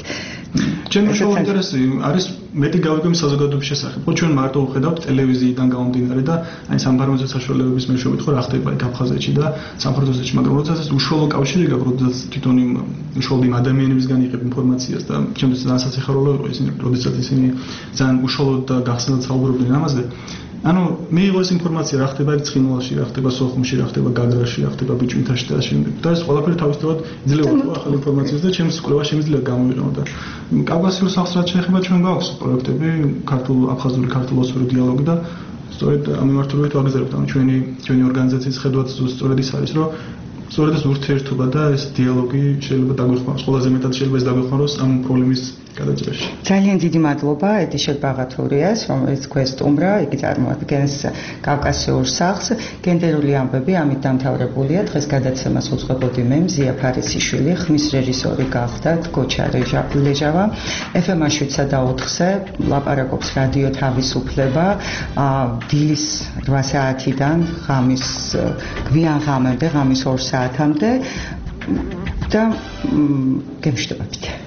S10: ჩემი შოუ ინტერესი არის მეტი გავიგო საზოგადოების შესახებ. ხო ჩვენ მარტო ვხედავთ ტელევიზიიდან გამომდინარე და აი სამფორმაცრო საშუალებების მეშვეობით ხო რა ხდება იქ აფხაზეთში და სამხრეთ ოსეთში, მაგრამ როდესაც ეს უშუალო კავშირი გაქვს, როდესაც თვითონ იმ უშუალო ადამიანებისგან იღებ ინფორმაციას და ჩემთვის ძალიან სასიხარულო იყო ისინი, როდესაც ისინი ძალიან უშუალოდ და გახსნილად საუბრობდნენ ამაზე. ანუ მიიღო ეს ინფორმაცია რა ხდება ცხინვალში, რა ხდება სოხუმში, რა ხდება გაგრაში, რა ხდება ბიჭვინთაში და შემდეგ. და ეს ყველაფერი თავისთავად იძლევა ახალი ინფორმაციას და ჩემს კვლევას შემიძლია გამოვიყენო და კავკასიურ სახლს რაც შეეხება ჩვენ გვაქვს პროექტები, აფხაზური ქართულ-ოსური დიალოგი და სწორედ ამ მიმართულებით ვაგზავნებთ. ანუ ჩვენი ორგანიზაციის ხედვაც სწორედ ის არის, რომ სწორედ ეს ურთიერთობა და ეს დიალოგი შეიძლება დაგვეხმაროს, ყველაზე მეტად შეიძლება ეს დაგვეხმაროს ამ პრობლემის გადაჭრაში.
S3: ძალიან დიდი მადლობა ედიშერ ბაღათურიას, რომელიც გვესტუმრა, იგი წარმოადგენს კავკასიურ სახლს. გენდერული ამბები ამით დამთავრებულია. დღეს გადაცემას უძღვებოდი მე მზია ფარისიშვილი, ხმის რეჟისორი გახდათ გოჩა ლეჟავა. FM 7-4-ზე ლაპარაკობს რადიო თავისუფლება დილის 8 საათიდან ღამის გვიან ღამემდე, ღამის 2 საათამდე და გემშვიდობებით.